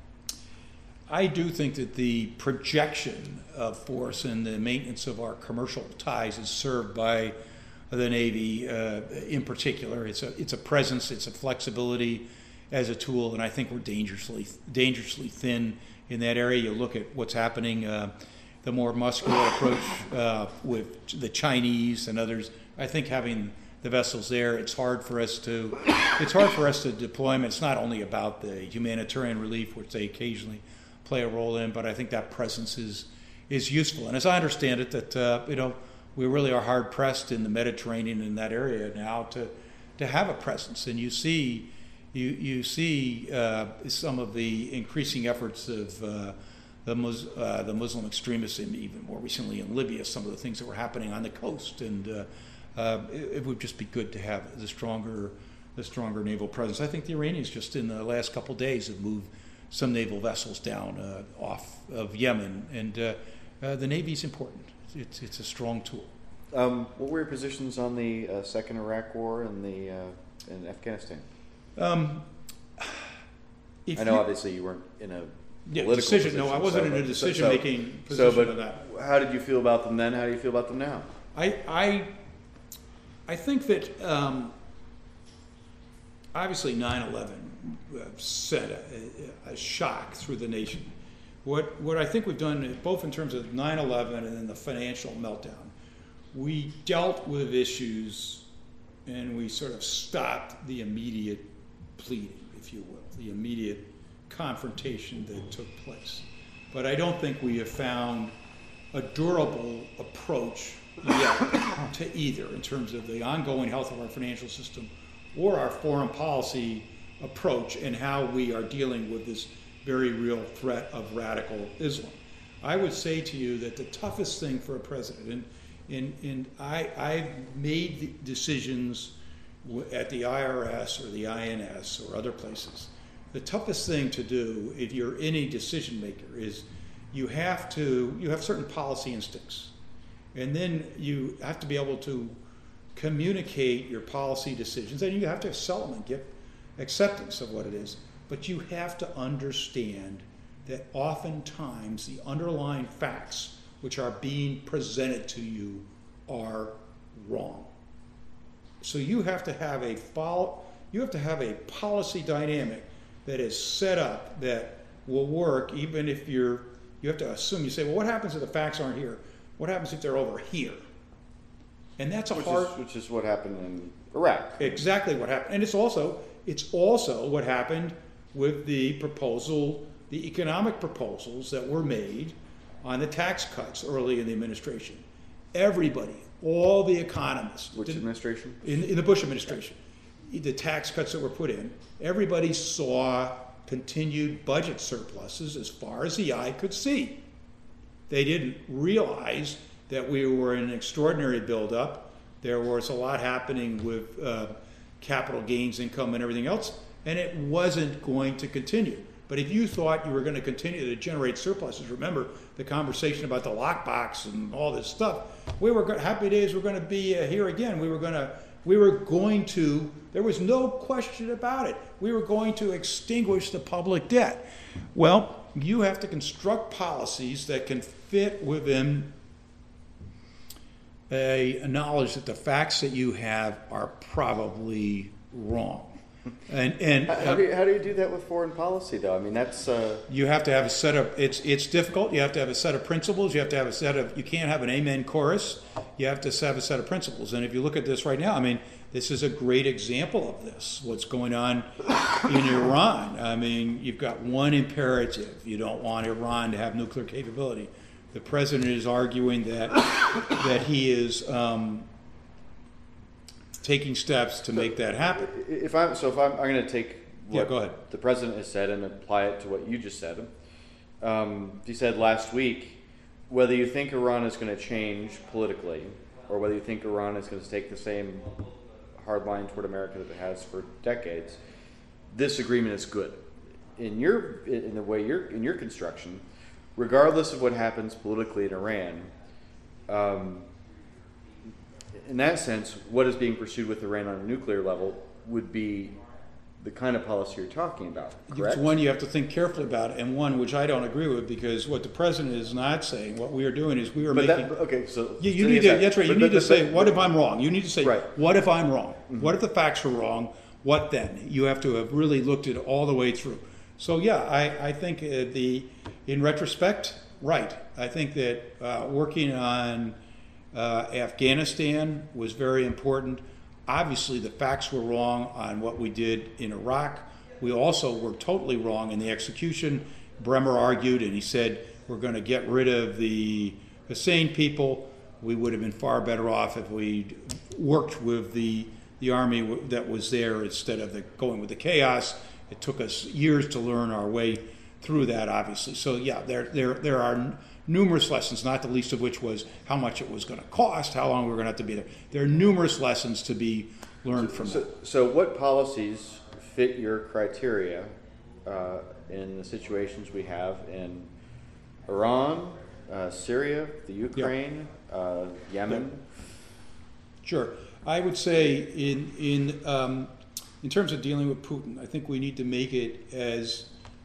S2: I do think that the projection of force and the maintenance of our commercial ties is served by the Navy uh, in particular. It's a it's a presence, it's a flexibility as a tool, and I think we're dangerously dangerously thin in that area. You look at what's happening, uh, the more muscular approach uh, with the Chinese and others. I think having the vessels there, it's hard for us to it's hard for us to deploy them. It's not only about the humanitarian relief, which they occasionally play a role in, but I think that presence is is useful. And as I understand it, that uh, you know. we really are hard pressed in the Mediterranean in that area now to to have a presence, and you see you you see uh, some of the increasing efforts of uh, the Mus- uh, the Muslim extremists, and even more recently in Libya, some of the things that were happening on the coast, and uh, uh, it, it would just be good to have the stronger the stronger naval presence. I think the Iranians just in the last couple of days have moved some naval vessels down uh, off of Yemen, and uh, uh, the Navy's important. It's it's a strong tool.
S1: Um, what were your positions on the uh, second Iraq War and the uh, in Afghanistan?
S2: Um, If
S1: I know
S2: you-
S1: obviously you weren't in a
S2: Yeah,
S1: political
S2: decision, no, I
S1: position,
S2: wasn't
S1: so,
S2: in a
S1: but- so-
S2: decision-making
S1: so,
S2: position
S1: but
S2: on that.
S1: how did you feel about them then? How do you feel about them now?
S2: I, I, I think that um, obviously nine eleven uh, sent a, a shock through the nation. What, what I think we've done, both in terms of nine eleven and then the financial meltdown, we dealt with issues and we sort of stopped the immediate pleading, if you will, the immediate confrontation that took place. But I don't think we have found a durable approach yet to either in terms of the ongoing health of our financial system or our foreign policy approach and how we are dealing with this very real threat of radical Islam. I would say to you that the toughest thing for a president, and, and, and I, I've made decisions at the I R S or the I N S or other places. The toughest thing to do if you're any decision maker is you have to, you have certain policy instincts. And then you have to be able to communicate your policy decisions, and you have to sell them and get acceptance of what it is. But you have to understand that oftentimes the underlying facts which are being presented to you are wrong. So you have to have a follow, you have to have a policy dynamic that is set up that will work even if you're, you have to assume, you say, well, what happens if the facts aren't here? What happens if they're over here? And that's a
S1: Which
S2: hard...
S1: is, which is what happened in Iraq.
S2: Exactly what happened. And it's also, it's also what happened with the proposal, the economic proposals that were made on the tax cuts early in the administration. Everybody, all the economists...
S1: Which
S2: did-
S1: administration?
S2: In, in the Bush administration. The tax cuts that were put in, everybody saw continued budget surpluses as far as the eye could see. They didn't realize that we were in an extraordinary buildup. There was a lot happening with uh, capital gains income and everything else, and it wasn't going to continue. But if you thought you were going to continue to generate surpluses, remember the conversation about the lockbox and all this stuff. We were go- happy days were going to be uh, here again. We were going to, we were going to. There was no question about it. We were going to extinguish the public debt. Well, you have to construct policies that can fit within a, a knowledge that the facts that you have are probably wrong. And, and
S1: How, how, do you, how do you do that with foreign policy, though? I mean, that's... Uh...
S2: you have to have a set of, it's, it's difficult. You have to have a set of principles. You have to have a set of, you can't have an amen chorus. You have to have a set of principles. And if you look at this right now, I mean, this is a great example of this, what's going on in Iran. I mean, you've got one imperative. You don't want Iran to have nuclear capability. The president is arguing that, that he is um, taking steps to make that happen.
S1: If I'm, so if I'm, I'm going to take what
S2: Yeah, go ahead.
S1: the president has said and apply it to what you just said. Um, he said last week, whether you think Iran is going to change politically or whether you think Iran is going to take the same hard line toward America that it has for decades, this agreement is good. In your, in the way you're, in your construction, regardless of what happens politically in Iran, um, in that sense, what is being pursued with Iran on a nuclear level would be the kind of policy you're talking about, correct?
S2: It's one you have to think carefully about, and one which I don't agree with, because what the president is not saying, what we are doing is we are
S1: But
S2: making...
S1: that, okay, so...
S2: You, you
S1: so
S2: need to,
S1: yes,
S2: that's right, you
S1: but-
S2: need
S1: but-
S2: to say,
S1: but-
S2: what if I'm wrong? You need to say,
S1: Right.
S2: what if I'm wrong?
S1: Mm-hmm.
S2: What if the facts are wrong? What then? You have to have really looked at it all the way through. So yeah, I, I think uh, the, in retrospect, right. I think that uh, working on uh, Afghanistan was very important. Obviously, the facts were wrong on what we did in Iraq. We also were totally wrong in the execution. Bremer argued, and he said, we're going to get rid of the Hussein people. We would have been far better off if we'd worked with the, the army that was there instead of the, going with the chaos. It took us years to learn our way through that, obviously. So yeah, there, there, there are n- numerous lessons, not the least of which was how much it was going to cost, how long we were going to have to be there. There are numerous lessons to be learned from
S1: So,
S2: that.
S1: so what policies fit your criteria uh, in the situations we have in Iran, uh, Syria, the Ukraine, uh, Yemen?
S2: Sure. I would say in in um, in terms of dealing with Putin, I think we need to make it as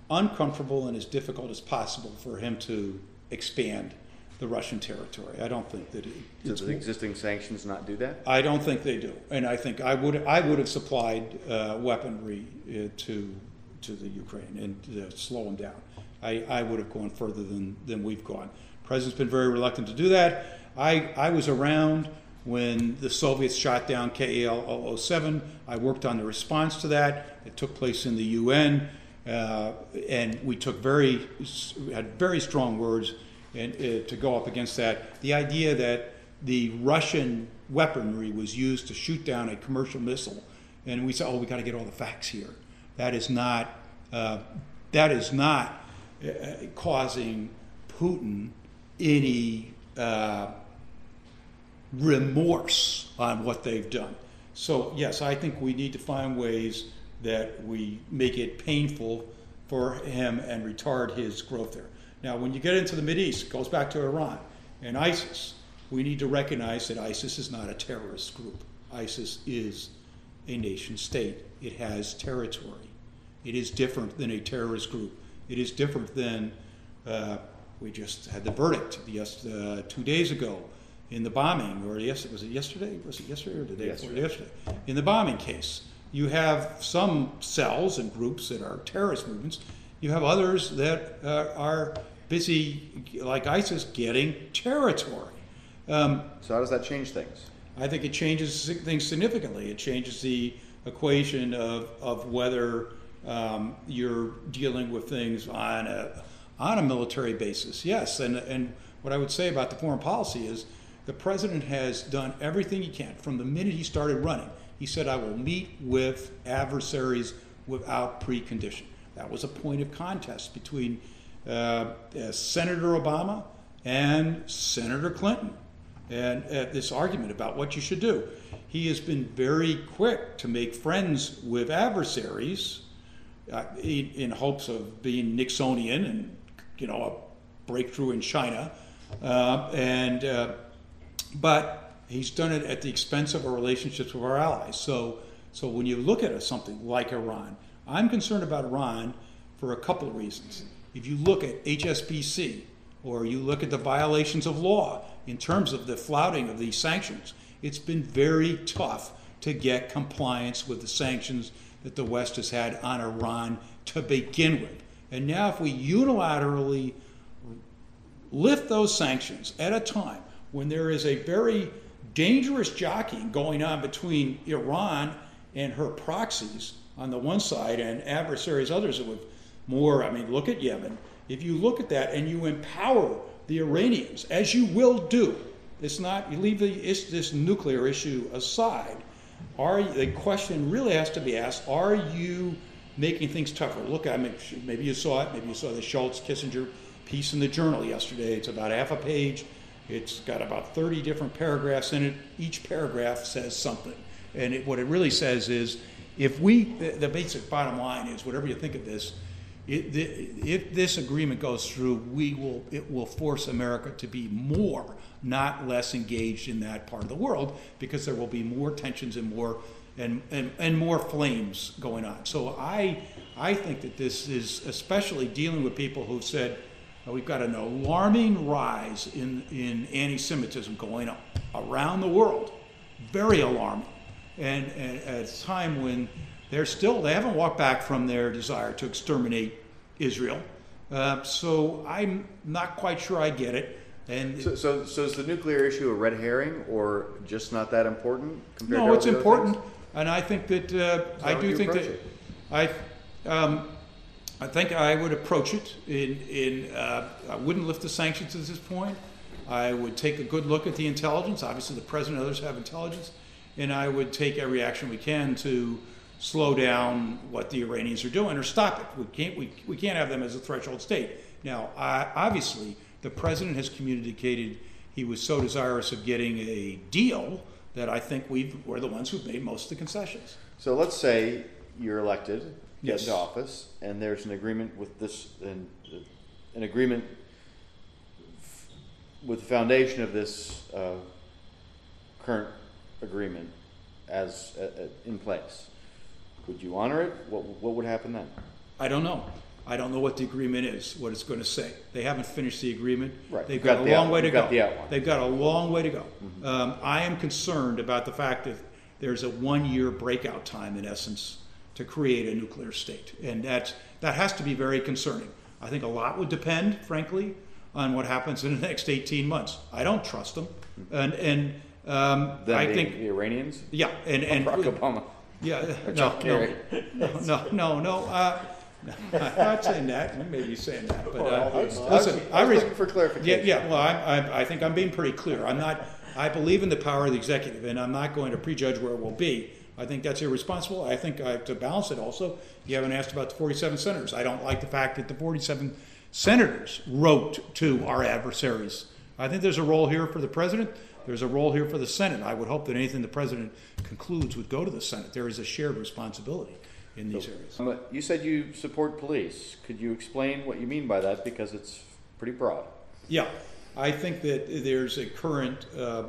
S2: uncomfortable and as difficult as possible for him to expand the Russian territory. I don't think that it,
S1: Does the existing sanctions not do that?
S2: I don't think they do, and I think I would I would have supplied uh, weaponry uh, to to the Ukraine and to slow them down. I, I would have gone further than, than we've gone. The president's been very reluctant to do that. I I was around when the Soviets shot down K A L zero zero seven. I worked on the response to that. It took place in the U N, uh, and we took very had very strong words and uh, to go up against that. The idea that the Russian weaponry was used to shoot down a commercial missile, and we said, "Oh, we got to get all the facts here." That is not uh, that is not uh, causing Putin any uh, remorse on what they've done. So yes, I think we need to find ways that we make it painful for him and retard his growth there. Now, when you get into the Mideast, it goes back to Iran and ISIS. We need to recognize that ISIS is not a terrorist group. ISIS is a nation state. It has territory. It is different than a terrorist group. It is different than, uh, we just had the verdict yes, uh, two days ago in the bombing, or yes, was it yesterday? Was it yesterday or the day before? Yesterday. In the bombing case, you have some cells and groups that are terrorist movements. You have others that uh, are busy, like ISIS, getting territory. Um,
S1: so how does that change things?
S2: I think it changes things significantly. It changes the equation of, of whether um, you're dealing with things on a, on a military basis. Yes, and, and what I would say about the foreign policy is the president has done everything he can. From the minute he started running, he said, I will meet with adversaries without precondition. That was a point of contest between uh, uh, Senator Obama and Senator Clinton, and uh, this argument about what you should do. He has been very quick to make friends with adversaries uh, in, in hopes of being Nixonian and, you know, a breakthrough in China. Uh, and uh, but he's done it at the expense of our relationships with our allies. So, so when you look at something like Iran, I'm concerned about Iran for a couple of reasons. If you look at H S B C, or you look at the violations of law in terms of the flouting of these sanctions, it's been very tough to get compliance with the sanctions that the West has had on Iran to begin with. And now if we unilaterally lift those sanctions at a time when there is a very dangerous jockeying going on between Iran and her proxies on the one side and adversaries others with more, I mean, look at Yemen. If you look at that and you empower the Iranians, as you will do, it's not, you leave the, this nuclear issue aside, are the question really has to be asked, are you making things tougher? Look, I mean, maybe you saw it, maybe you saw the Schultz-Kissinger piece in the Journal yesterday. It's about half a page. It's got about thirty different paragraphs in it. Each paragraph says something. And it, what it really says is, if we, the, the basic bottom line is, whatever you think of this, It, the, if this agreement goes through, we will it will force America to be more, not less, engaged in that part of the world, because there will be more tensions and more and, and, and more flames going on. So I I think that this is especially dealing with people who've said, oh, we've got an alarming rise in, in anti-Semitism going on around the world, very alarming, and, and at a time when they're still, they haven't walked back from their desire to exterminate Israel. Uh, so I'm not quite sure I get it. And
S1: so, so, so is the nuclear issue a red herring, or just not that important compared
S2: no,
S1: to all
S2: it's
S1: the other
S2: important,
S1: things?
S2: and I think that uh, I
S1: how
S2: do
S1: would you
S2: think that
S1: approach
S2: I, um, I think I would approach it in in. Uh, I wouldn't lift the sanctions at this point. I would take a good look at the intelligence. Obviously, the president and others have intelligence, and I would take every action we can to slow down what the Iranians are doing or stop it. We can't, we, we can't have them as a threshold state. Now, I, obviously, the president has communicated he was so desirous of getting a deal that I think we've, we're the ones who've made most of the concessions.
S1: So let's say you're elected, get
S2: Yes.
S1: into office, and there's an agreement with this, an, an agreement f- with the foundation of this uh, current agreement as uh, uh, in place. Would you honor it? What what would happen then?
S2: I don't know. I don't know what the agreement is, what it's going to say. They haven't finished the agreement.
S1: Right.
S2: They've
S1: You've
S2: got,
S1: got
S2: a
S1: the
S2: long
S1: outline.
S2: way to
S1: You've
S2: go.
S1: got the outline.
S2: They've got a long way to go.
S1: Mm-hmm.
S2: Um, I am concerned about the fact that there's a one-year breakout time, in essence, to create a nuclear state, and that's that has to be very concerning. I think a lot would depend, frankly, on what happens in the next eighteen months. I don't trust them, and and um,
S1: Them
S2: I
S1: being
S2: think
S1: the Iranians,
S2: yeah, and and
S1: Barack Obama.
S2: yeah,
S1: Or
S2: no,
S1: Chuck
S2: no,
S1: Kerry.
S2: no, no, no, no. Uh, I'm not saying that. You may be saying that, but
S1: I
S2: uh,
S1: was,
S2: listen,
S1: I was
S2: I,
S1: looking
S2: res-
S1: for
S2: yeah,
S1: clarification.
S2: yeah. Well, I, I, I think I'm being pretty clear. I'm not. I believe in the power of the executive, and I'm not going to prejudge where it will be. I think that's irresponsible. I think I have to balance it. Also, you haven't asked about the forty-seven senators. I don't like the fact that the forty-seven senators wrote to our adversaries. I think there's a role here for the president. There's a role here for the Senate. I would hope that anything the president concludes would go to the Senate. There is a shared responsibility in these areas.
S1: Um, You said you support police. Could you explain what you mean by that? Because it's pretty broad.
S2: Yeah, I think that there's a current, uh,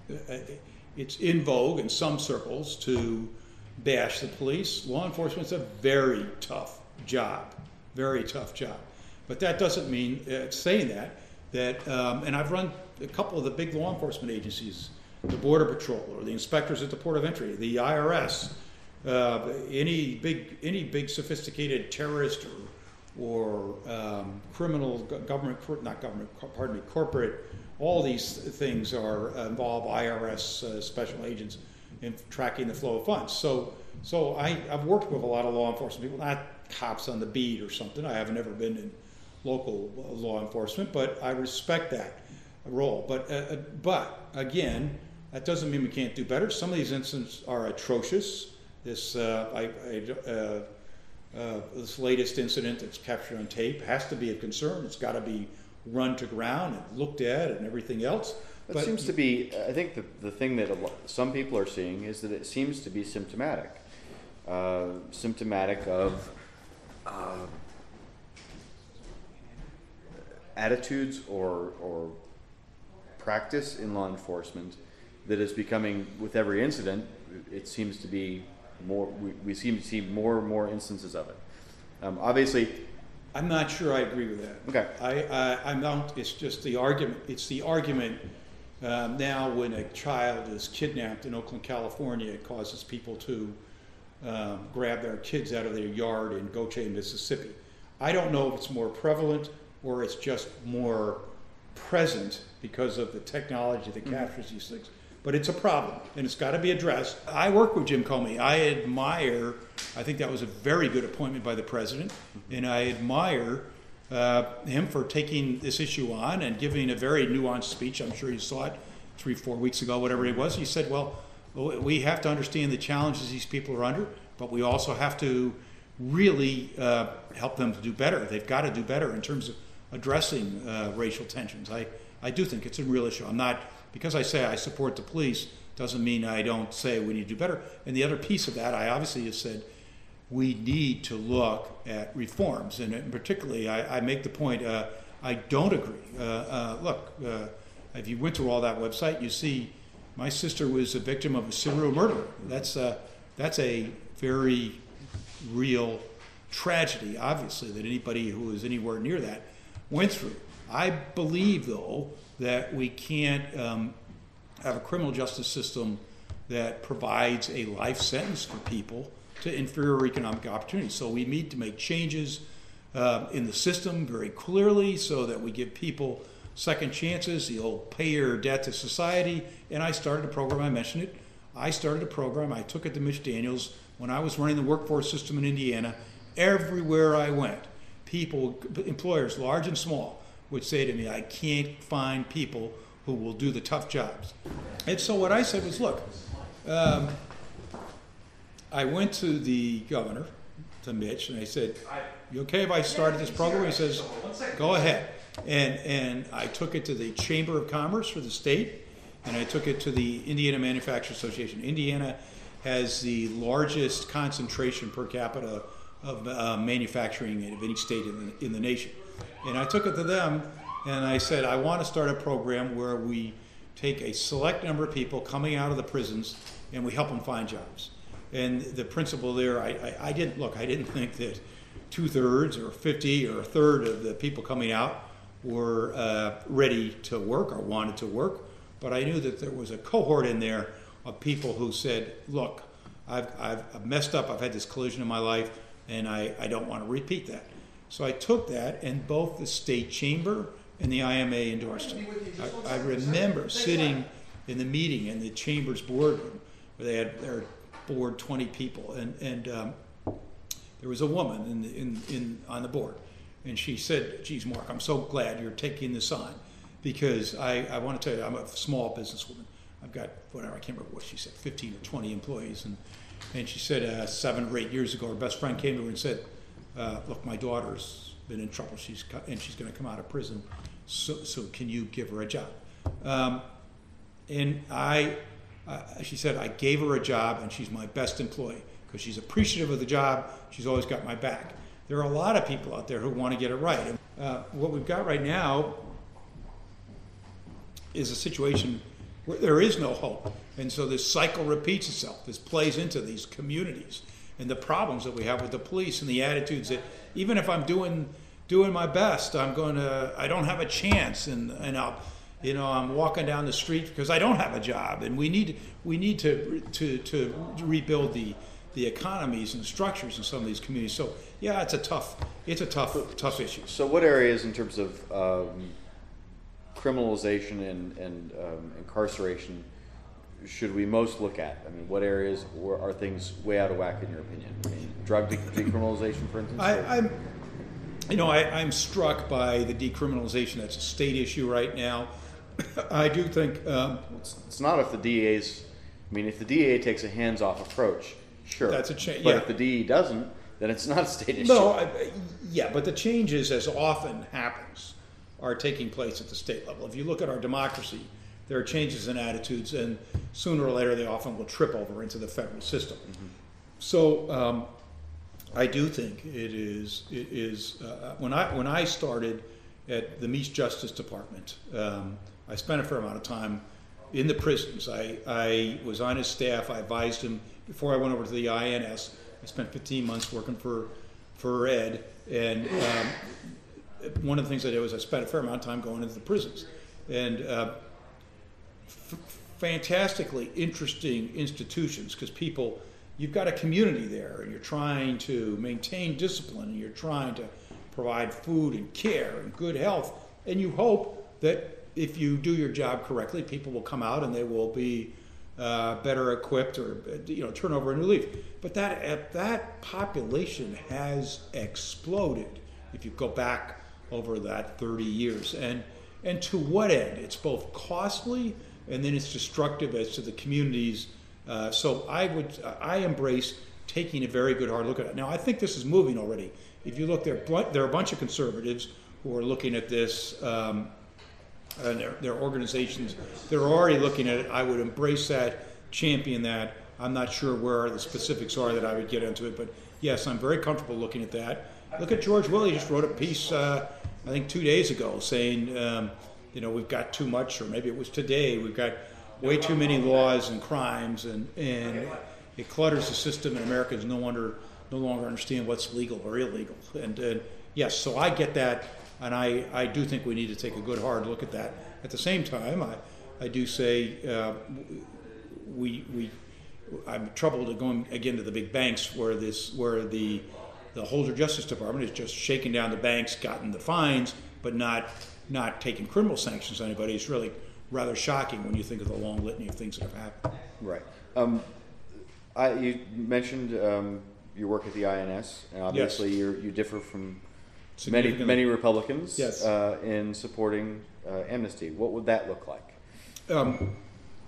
S2: it's in vogue in some circles to bash the police. Law enforcement's a very tough job, very tough job. But that doesn't mean, uh, saying that, that, um, and I've run a couple of the big law enforcement agencies, the Border Patrol or the inspectors at the Port of Entry, the I R S, uh, any big, any big sophisticated terrorist or, or um, criminal government, not government, pardon me, corporate, all these things are uh, involve I R S uh, special agents in tracking the flow of funds. So, so I, I've worked with a lot of law enforcement people, not cops on the beat or something. I haven't ever been in local law enforcement, but I respect that role. But, uh, but again, that doesn't mean we can't do better. Some of these incidents are atrocious. This, uh, I, I, uh, uh, this latest incident that's captured on tape has to be a concern. It's got to be run to ground and looked at and everything else.
S1: That
S2: But
S1: seems to be, I think the, the thing that a lo- some people are seeing is that it seems to be symptomatic. Uh, symptomatic of uh, attitudes or, or practice in law enforcement that is becoming, with every incident, it seems to be more, we, we seem to see more and more instances of it. Um, obviously,
S2: I'm not sure I agree with that.
S1: okay.
S2: I, I, I'm not, it's just the argument, it's the argument um, now when a child is kidnapped in Oakland, California, it causes people to um, grab their kids out of their yard in Goche, Mississippi. I don't know if it's more prevalent or it's just more present because of the technology that captures these things. But it's a problem, and it's got to be addressed. I work with Jim Comey. I admire, I think that was a very good appointment by the president, and I admire uh, him for taking this issue on and giving a very nuanced speech. I'm sure you saw it three, four weeks ago, whatever it was. He said, well, we have to understand the challenges these people are under, but we also have to really uh, help them to do better. They've got to do better in terms of addressing uh, racial tensions. I, I do think it's a real issue. I'm not, because I say I support the police, doesn't mean I don't say we need to do better. And the other piece of that, I obviously have said, we need to look at reforms. And particularly, I, I make the point, uh, I don't agree. Uh, uh, look, uh, if you went through all that website, you see my sister was a victim of a serial murderer. That's, uh, that's a very real tragedy, obviously, that anybody who is anywhere near that went through. I believe, though, that we can't um, have a criminal justice system that provides a life sentence for people to inferior economic opportunities. So we need to make changes uh, in the system very clearly so that we give people second chances. You'll pay your debt to society. And I started a program, I mentioned it. I started a program, I took it to Mitch Daniels when I was running the workforce system in Indiana. Everywhere I went, people, employers, large and small, would say to me, I can't find people who will do the tough jobs. And so what I said was, look, um, I went to the governor, to Mitch, and I said, you okay if I started this program? He says, go ahead. And, and I took it to the Chamber of Commerce for the state, and I took it to the Indiana Manufacturers Association. Indiana has the largest concentration per capita of uh, manufacturing of any state in the, in the nation. And I took it to them, and I said, I want to start a program where we take a select number of people coming out of the prisons, and we help them find jobs. And the principle there, I, I, I didn't, look, I didn't think that two-thirds or fifty or a third of the people coming out were uh, ready to work or wanted to work. But I knew that there was a cohort in there of people who said, look, I've, I've, I've messed up, I've had this collision in my life, and I, I don't want to repeat that. So I took that, and both the state chamber and the I M A endorsed it. I, I remember sitting in the meeting in the chamber's boardroom where they had their board twenty people, and, and um, there was a woman in, the, in, in on the board, and she said, geez, Mark, I'm so glad you're taking this on, because I, I want to tell you, I'm a small businesswoman. I've got, whatever, I can't remember what she said, fifteen or twenty employees, and, and she said uh, seven or eight years ago, her best friend came to her and said, uh, look, my daughter's been in trouble, she's co- and she's going to come out of prison, so, so can you give her a job? Um, and I, uh, she said, I gave her a job, and she's my best employee, because she's appreciative of the job, she's always got my back. There are a lot of people out there who want to get it right. And, uh, what we've got right now is a situation where there is no hope. And so this cycle repeats itself. This plays into these communities and the problems that we have with the police and the attitudes that even if I'm doing doing my best, I'm going to, I don't have a chance, and, and I'll, you know, I'm walking down the street because I don't have a job. And we need we need to to to rebuild the the economies and structures in some of these communities. So yeah, it's a tough it's a tough tough issue.
S1: So what areas in terms of um, criminalization and, and um, incarceration should we most look at? I mean, what areas were, are things way out of whack in your opinion? I mean, drug de- decriminalization, for instance?
S2: I, I'm, you know, I, I'm struck by the decriminalization. That's a state issue right now. I do think um,
S1: it's, it's not if the D A's. I mean, if the D A takes a hands-off approach, sure.
S2: That's a change.
S1: But
S2: yeah.
S1: if the D E doesn't, then it's not a state issue.
S2: No, I, yeah, but the changes, as often happens, are taking place at the state level. If you look at our democracy, there are changes in attitudes, and sooner or later they often will trip over into the federal system. Mm-hmm. So um, I do think it is it is uh, when I when I started at the Meese Justice Department, um, I spent a fair amount of time in the prisons. I, I was on his staff. I advised him before I went over to the I N S. I spent fifteen months working for for Ed, and um, one of the things I did was I spent a fair amount of time going into the prisons, and uh, f- fantastically interesting institutions, because people, you've got a community there, and you're trying to maintain discipline, and you're trying to provide food and care and good health, and you hope that if you do your job correctly, people will come out and they will be uh, better equipped, or you know, turn over a new leaf. But that that population has exploded if you go back over that thirty years, and and to what end? It's both costly and then it's destructive as to the communities. Uh, so I would I embrace taking a very good hard look at it. Now I think this is moving already. If you look there, there are a bunch of conservatives who are looking at this. Um, and their, their organizations, they're already looking at it. I would embrace that, champion that. I'm not sure where the specifics are that I would get into it, but yes, I'm very comfortable looking at that. Look at George Will. He just wrote a piece, uh, I think two days ago, saying, um, you know, we've got too much, or maybe it was today, we've got way too many laws and crimes, and, and it clutters the system, and Americans no longer, no longer understand what's legal or illegal. And, and yes, so I get that. And I, I do think we need to take a good hard look at that. At the same time, I, I do say uh, we we I'm troubled going again to the big banks where this where the the Holder Justice Department is just shaking down the banks, gotten the fines, but not not taking criminal sanctions on anybody. It's really rather shocking when you think of the long litany of things that have happened.
S1: Right. Um, I, you mentioned um, your work at the I N S, and obviously
S2: Yes.
S1: you're, you differ from many many Republicans
S2: Yes.
S1: uh, in supporting uh, amnesty. What would that look like?
S2: Um,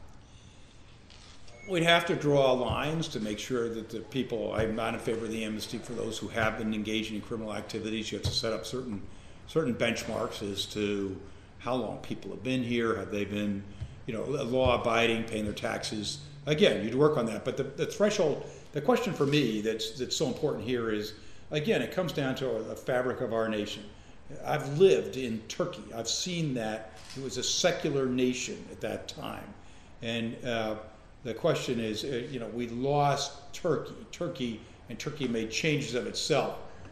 S2: we'd have to draw lines to make sure that the people, I'm not in favor of the amnesty for those who have been engaging in criminal activities. You have to set up certain certain benchmarks as to how long people have been here, have they been, you know, law-abiding, paying their taxes. Again, you'd work on that. But the, the threshold, the question for me that's that's so important here is, again, it comes down to the fabric of our nation. I've lived in Turkey. I've seen that. It was a secular nation at that time. And uh, the question is, uh, you know, we lost Turkey. Turkey, and Turkey made changes of itself.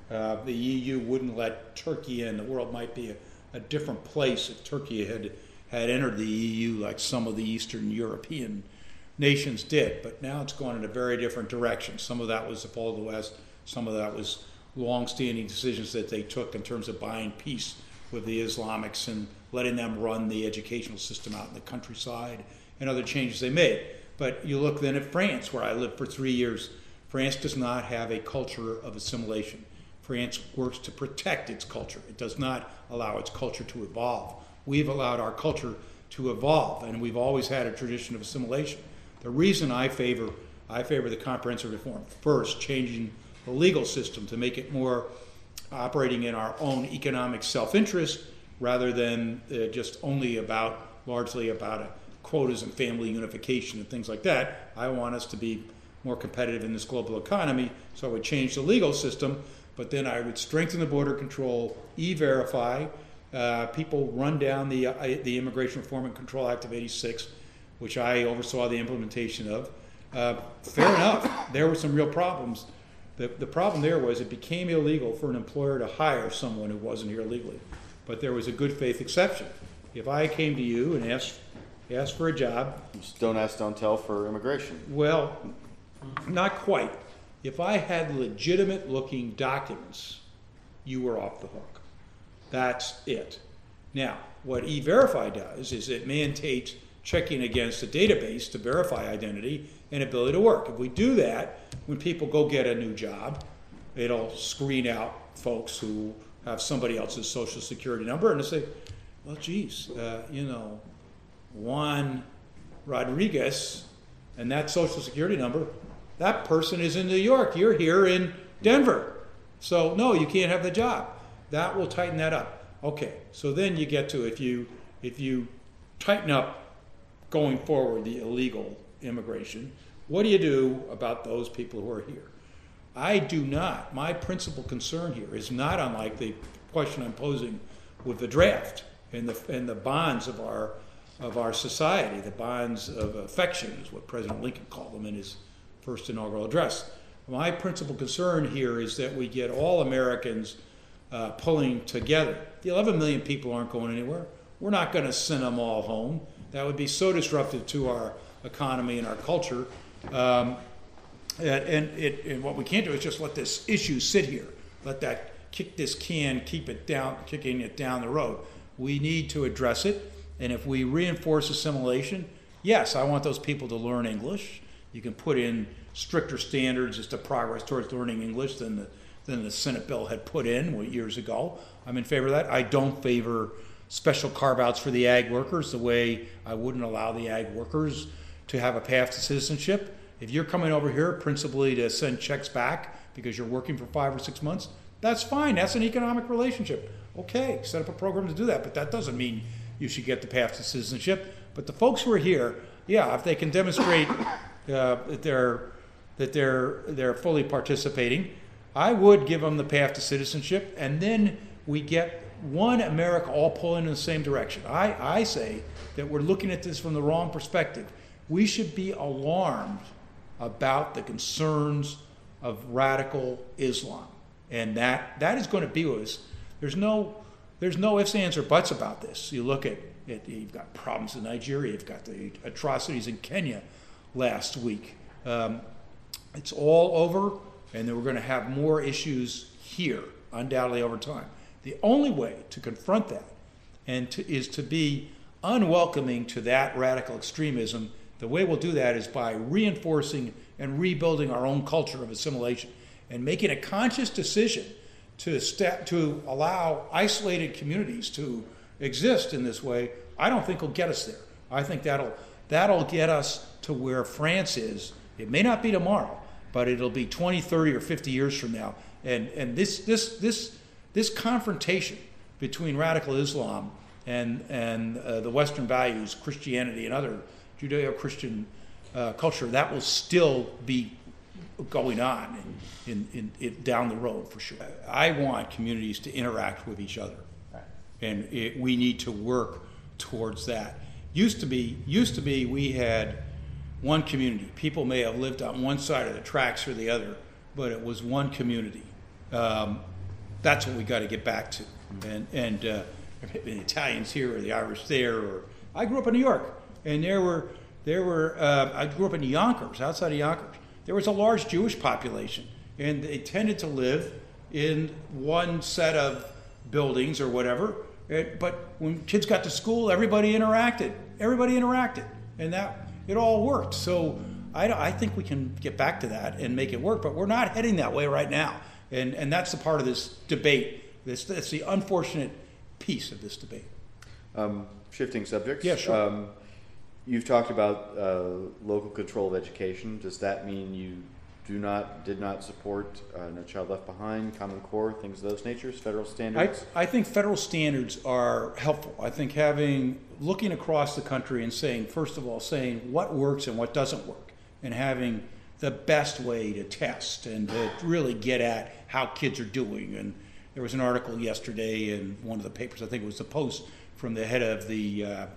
S2: Uh, the E U wouldn't let Turkey in. The world might be a, a different place if Turkey had had entered the E U like some of the Eastern European nations did. But now it's gone in a very different direction. Some of that was the fall of the West. Some of that was long-standing decisions that they took in terms of buying peace with the Islamics and letting them run the educational system out in the countryside and other changes they made. But you look then at France, where I lived for three years. France does not have a culture of assimilation. France works to protect its culture. It does not allow its culture to evolve. We've allowed our culture to evolve, and we've always had a tradition of assimilation. The reason I favor I favor the comprehensive reform, first, changing the legal system to make it more operating in our own economic self-interest rather than uh, just only about, largely about a quotas and family unification and things like that. I want us to be more competitive in this global economy, so I would change the legal system, but then I would strengthen the border control, e-verify. Uh, people run down the, uh, the Immigration Reform and Control Act of eighty-six, which I oversaw the implementation of. Uh, fair enough, there were some real problems. The, the problem there was it became illegal for an employer to hire someone who wasn't here legally. But there was a good faith exception. If I came to you and asked, asked for a job...
S1: Just don't ask, don't tell for immigration.
S2: Well, not quite. If I had legitimate looking documents, you were off the hook. That's it. Now, what E-Verify does is it mandates checking against a database to verify identity and ability to work. If we do that, when people go get a new job, it'll screen out folks who have somebody else's social security number and they say, well, geez, uh, you know, Juan Rodriguez and that social security number, that person is in New York. You're here in Denver. So, no, you can't have the job. That will tighten that up. Okay, so then you get to if you if you tighten up going forward the illegal immigration, what do you do about those people who are here? I do not. My principal concern here is not unlike the question I'm posing with the draft and the and the bonds of our of our society, the bonds of affection is what President Lincoln called them in his first inaugural address. My principal concern here is that we get all Americans uh, pulling together. The eleven million people aren't going anywhere. We're not going to send them all home. That would be so disruptive to our economy and our culture. Um, and and, it, and what we can't do is just let this issue sit here. Let that kick this can, keep it down, kicking it down the road. We need to address it. And if we reinforce assimilation, yes, I want those people to learn English. You can put in stricter standards as to progress towards learning English than the than the Senate bill had put in years ago. I'm in favor of that. I don't favor special carve-outs for the ag workers the way I wouldn't allow the ag workers to have a path to citizenship. If you're coming over here principally to send checks back because you're working for five or six months, that's fine. That's an economic relationship. Okay, set up a program to do that, but that doesn't mean you should get the path to citizenship. But the folks who are here, yeah, if they can demonstrate uh, that they're that they're they're fully participating, I would give them the path to citizenship, and then we get one America all pulling in the same direction. I, I say that we're looking at this from the wrong perspective. We should be alarmed about the concerns of radical Islam, and that that is going to be with us. There's no there's no ifs, ands, or buts about this. You look at it, you've got problems in Nigeria, you've got the atrocities in Kenya last week. Um, it's all over, and then we're going to have more issues here, undoubtedly over time. The only way to confront that and to, is to be unwelcoming to that radical extremism. The way we'll do that is by reinforcing and rebuilding our own culture of assimilation and making a conscious decision to step, to allow isolated communities to exist in this way. I don't think will get us there. I think that'll that'll get us to where France is. It may not be tomorrow, but it'll be twenty, thirty, or fifty years from now. And and this this this this confrontation between radical Islam and and uh, the Western values, Christianity and other Judeo-Christian uh, culture, that will still be going on in, in, in, in down the road for sure. I want communities to interact with each other, right. And it, we need to work towards that. Used to be, used to be, we had one community. People may have lived on one side of the tracks or the other, but it was one community. Um, That's what we got to get back to. And and uh, the Italians here or the Irish there. Or I grew up in New York, and there were there were uh, I grew up in Yonkers, outside of Yonkers. There was a large Jewish population, and they tended to live in one set of buildings or whatever. It, but when kids got to school, everybody interacted. Everybody interacted, and that it all worked. So I, I think we can get back to that and make it work. But we're not heading that way right now, and and that's the part of this debate. This that's the unfortunate piece of this debate.
S1: Um, shifting subjects.
S2: Yeah, sure.
S1: Um, you've talked about uh, local control of education. Does that mean you do not, did not support uh, No Child Left Behind, Common Core, things of those natures, federal standards?
S2: I, I think federal standards are helpful. I think having, looking across the country and saying, first of all, saying what works and what doesn't work, and having the best way to test and to really get at how kids are doing. And there was an article yesterday in one of the papers, I think it was the Post, from the head of the, uh,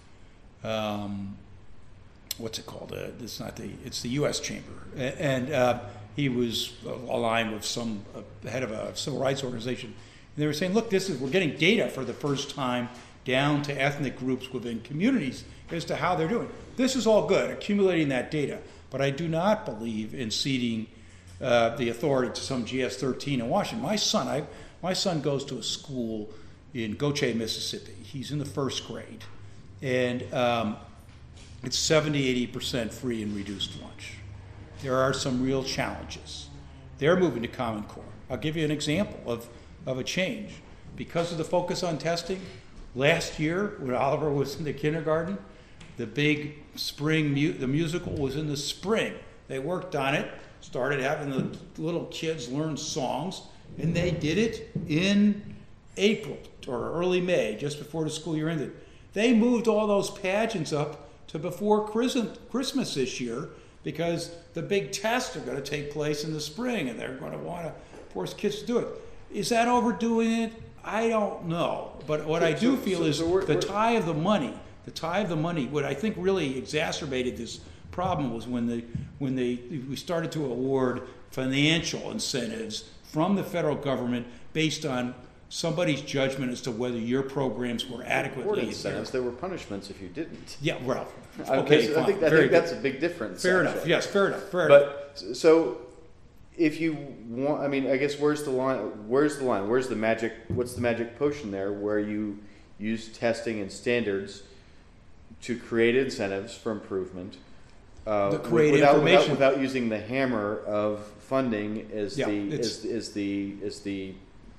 S2: um, what's it called? Uh, it's not the, it's the U S Chamber. And uh, he was aligned with some uh, head of a civil rights organization. And they were saying, look, this is, we're getting data for the first time down to ethnic groups within communities as to how they're doing. This is all good, accumulating that data. But I do not believe in ceding uh, the authority to some G S thirteen in Washington. My son, I, my son goes to a school in Goche, Mississippi. He's in the first grade. And um, it's seventy, eighty percent free and reduced lunch. There are some real challenges. They're moving to Common Core. I'll give you an example of, of a change. Because of the focus on testing, last year when Oliver was in the kindergarten, the big spring, mu- the musical was in the spring. They worked on it, started having the little kids learn songs, and they did it in April or early May, just before the school year ended. They moved all those pageants up to before Christmas this year because the big tests are going to take place in the spring and they're going to want to force kids to do it. Is that overdoing it? I don't know. But what
S1: So-
S2: I do
S1: so-
S2: feel
S1: so-
S2: is
S1: so we're-
S2: the
S1: we're-
S2: tie of the money, the tie of the money, what I think really exacerbated this problem was when the when they we started to award financial incentives from the federal government based on somebody's judgment as to whether your programs were
S1: Or
S2: adequately
S1: incentives, there were punishments if you didn't.
S2: Yeah, well,
S1: I-
S2: okay,
S1: I
S2: fine.
S1: think, I
S2: Very
S1: think
S2: good.
S1: that's a big difference.
S2: Fair enough.
S1: actually.
S2: Yes, fair enough. Fair enough.
S1: But so, if you want, I mean, I guess where's the line? Where's the line? Where's the magic? What's the magic potion there where you use testing and standards to create incentives for improvement? Uh,
S2: To create
S1: without,
S2: information.
S1: without, without using the hammer of funding as
S2: Yeah,
S1: the
S2: it's-
S1: is, is the is the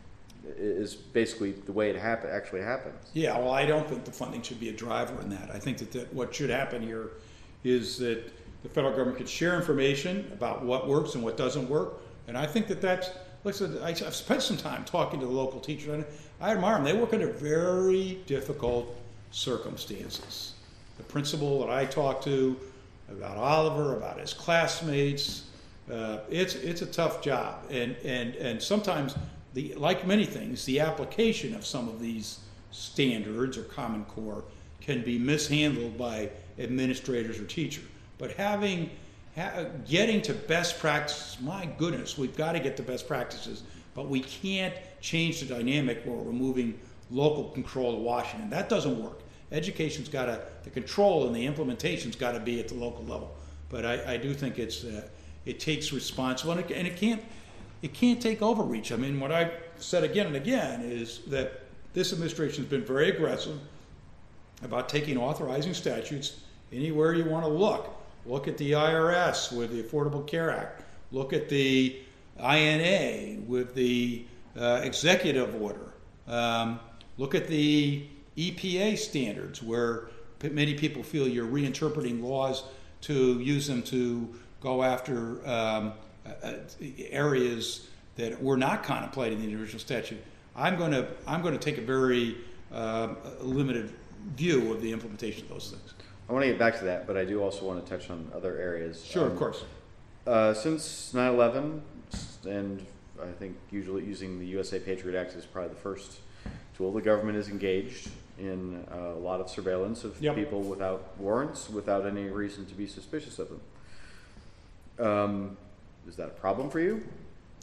S1: is basically the way it happen actually happens.
S2: Yeah, well, I don't think the funding should be a driver in that. I think that, that what should happen here is that the federal government could share information about what works and what doesn't work. And I think that that's, listen, I- I've spent some time talking to the local teachers, and I admire them. They work under very difficult circumstances. The principal that I talked to about Oliver, about his classmates, uh, it's it's a tough job. And, and, and sometimes, the like many things, the application of some of these standards or Common Core can be mishandled by administrators or teachers. But having, ha- getting to best practices, my goodness, we've got to get to best practices, but we can't change the dynamic where we're moving local control to Washington. That doesn't work. Education's got to, the control and the implementation's got to be at the local level. But I, I do think it's, uh, it takes responsibility, and it can't, it can't take overreach. I mean, what I've said again and again is that this administration has been very aggressive about taking authorizing statutes anywhere you want to look. Look at the I R S with the Affordable Care Act. Look at the I N A with the uh, executive order. Um, look at the E P A standards where p- many people feel you're reinterpreting laws to use them to go after um, uh, areas that were not contemplated in the original statute. I'm going to I'm going to take a very uh, limited view of the implementation of those things.
S1: I want to get back to that, but I do also want to touch on other areas.
S2: Sure,
S1: Um,
S2: of course.
S1: Uh, since nine eleven, and I think usually using the U S A Patriot Act is probably the first tool, the government is engaged in uh, a lot of surveillance of
S2: Yep.
S1: people without warrants, without any reason to be suspicious of them. Um, is that a problem for you?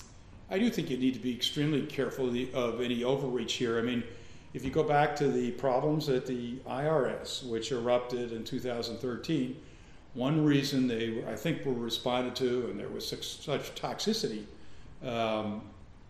S2: I do think you need to be extremely careful of, the, of any overreach here. I mean, if you go back to the problems at the I R S, which erupted in two thousand thirteen, one reason they, I think, were responded to, and there was such, such toxicity um,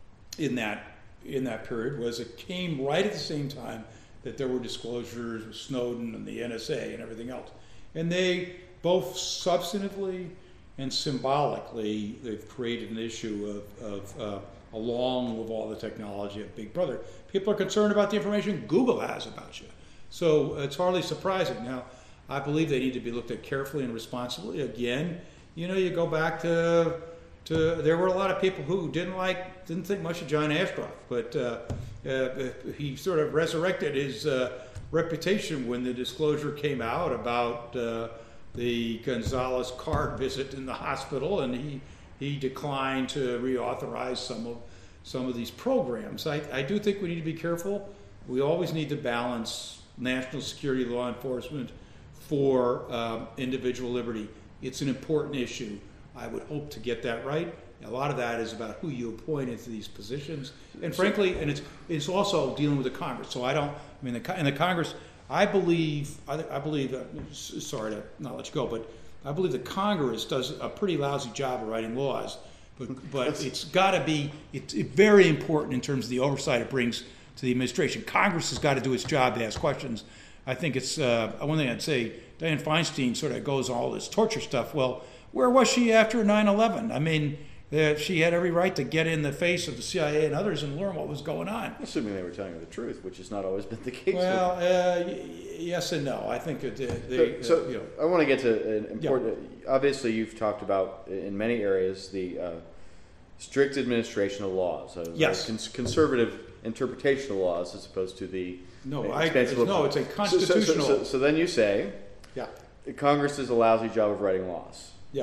S2: in that in that period, was it came right at the same time that there were disclosures of Snowden and the N S A and everything else, and they both substantively and symbolically, they've created an issue of, of uh, along with all the technology of Big Brother. People are concerned about the information Google has about you. So it's hardly surprising. Now, I believe they need to be looked at carefully and responsibly. Again, you know, you go back to, to there were a lot of people who didn't like, didn't think much of John Ashcroft, but uh, uh, he sort of resurrected his uh, reputation when the disclosure came out about uh, the Gonzalez card visit in the hospital, and he he declined to reauthorize some of some of these programs. I, I do think we need to be careful. We always need to balance national security, law enforcement, for um, individual liberty. It's an important issue. I would hope to get that right. A lot of that is about who you appoint into these positions, and frankly, and it's it's also dealing with the Congress. So I don't. I mean, the, in the Congress. I believe, I, I believe, uh, sorry to not let you go, but I believe the Congress does a pretty lousy job of writing laws, but, but it's got to be, it's it very important in terms of the oversight it brings to the administration. Congress has got to do its job to ask questions. I think it's, uh, one thing I'd say, Dianne Feinstein sort of goes all this torture stuff. Well, where was she after nine eleven? I mean, Uh, she had every right to get in the face of the C I A and others and learn what was going on.
S1: Assuming they were telling her the truth, which has not always been the case.
S2: Well, uh, y- yes and no. I think that they, they,
S1: so, so
S2: uh, you know,
S1: I want to get to an important. Yeah. Obviously, you've talked about in many areas the uh, strict administration of laws, uh,
S2: yes,
S1: cons- conservative interpretation of laws, as opposed to the
S2: no.
S1: uh,
S2: I it's, no. It's a constitutional.
S1: So, so, so, so then you say,
S2: yeah,
S1: Congress does a lousy job of writing laws.
S2: Yeah.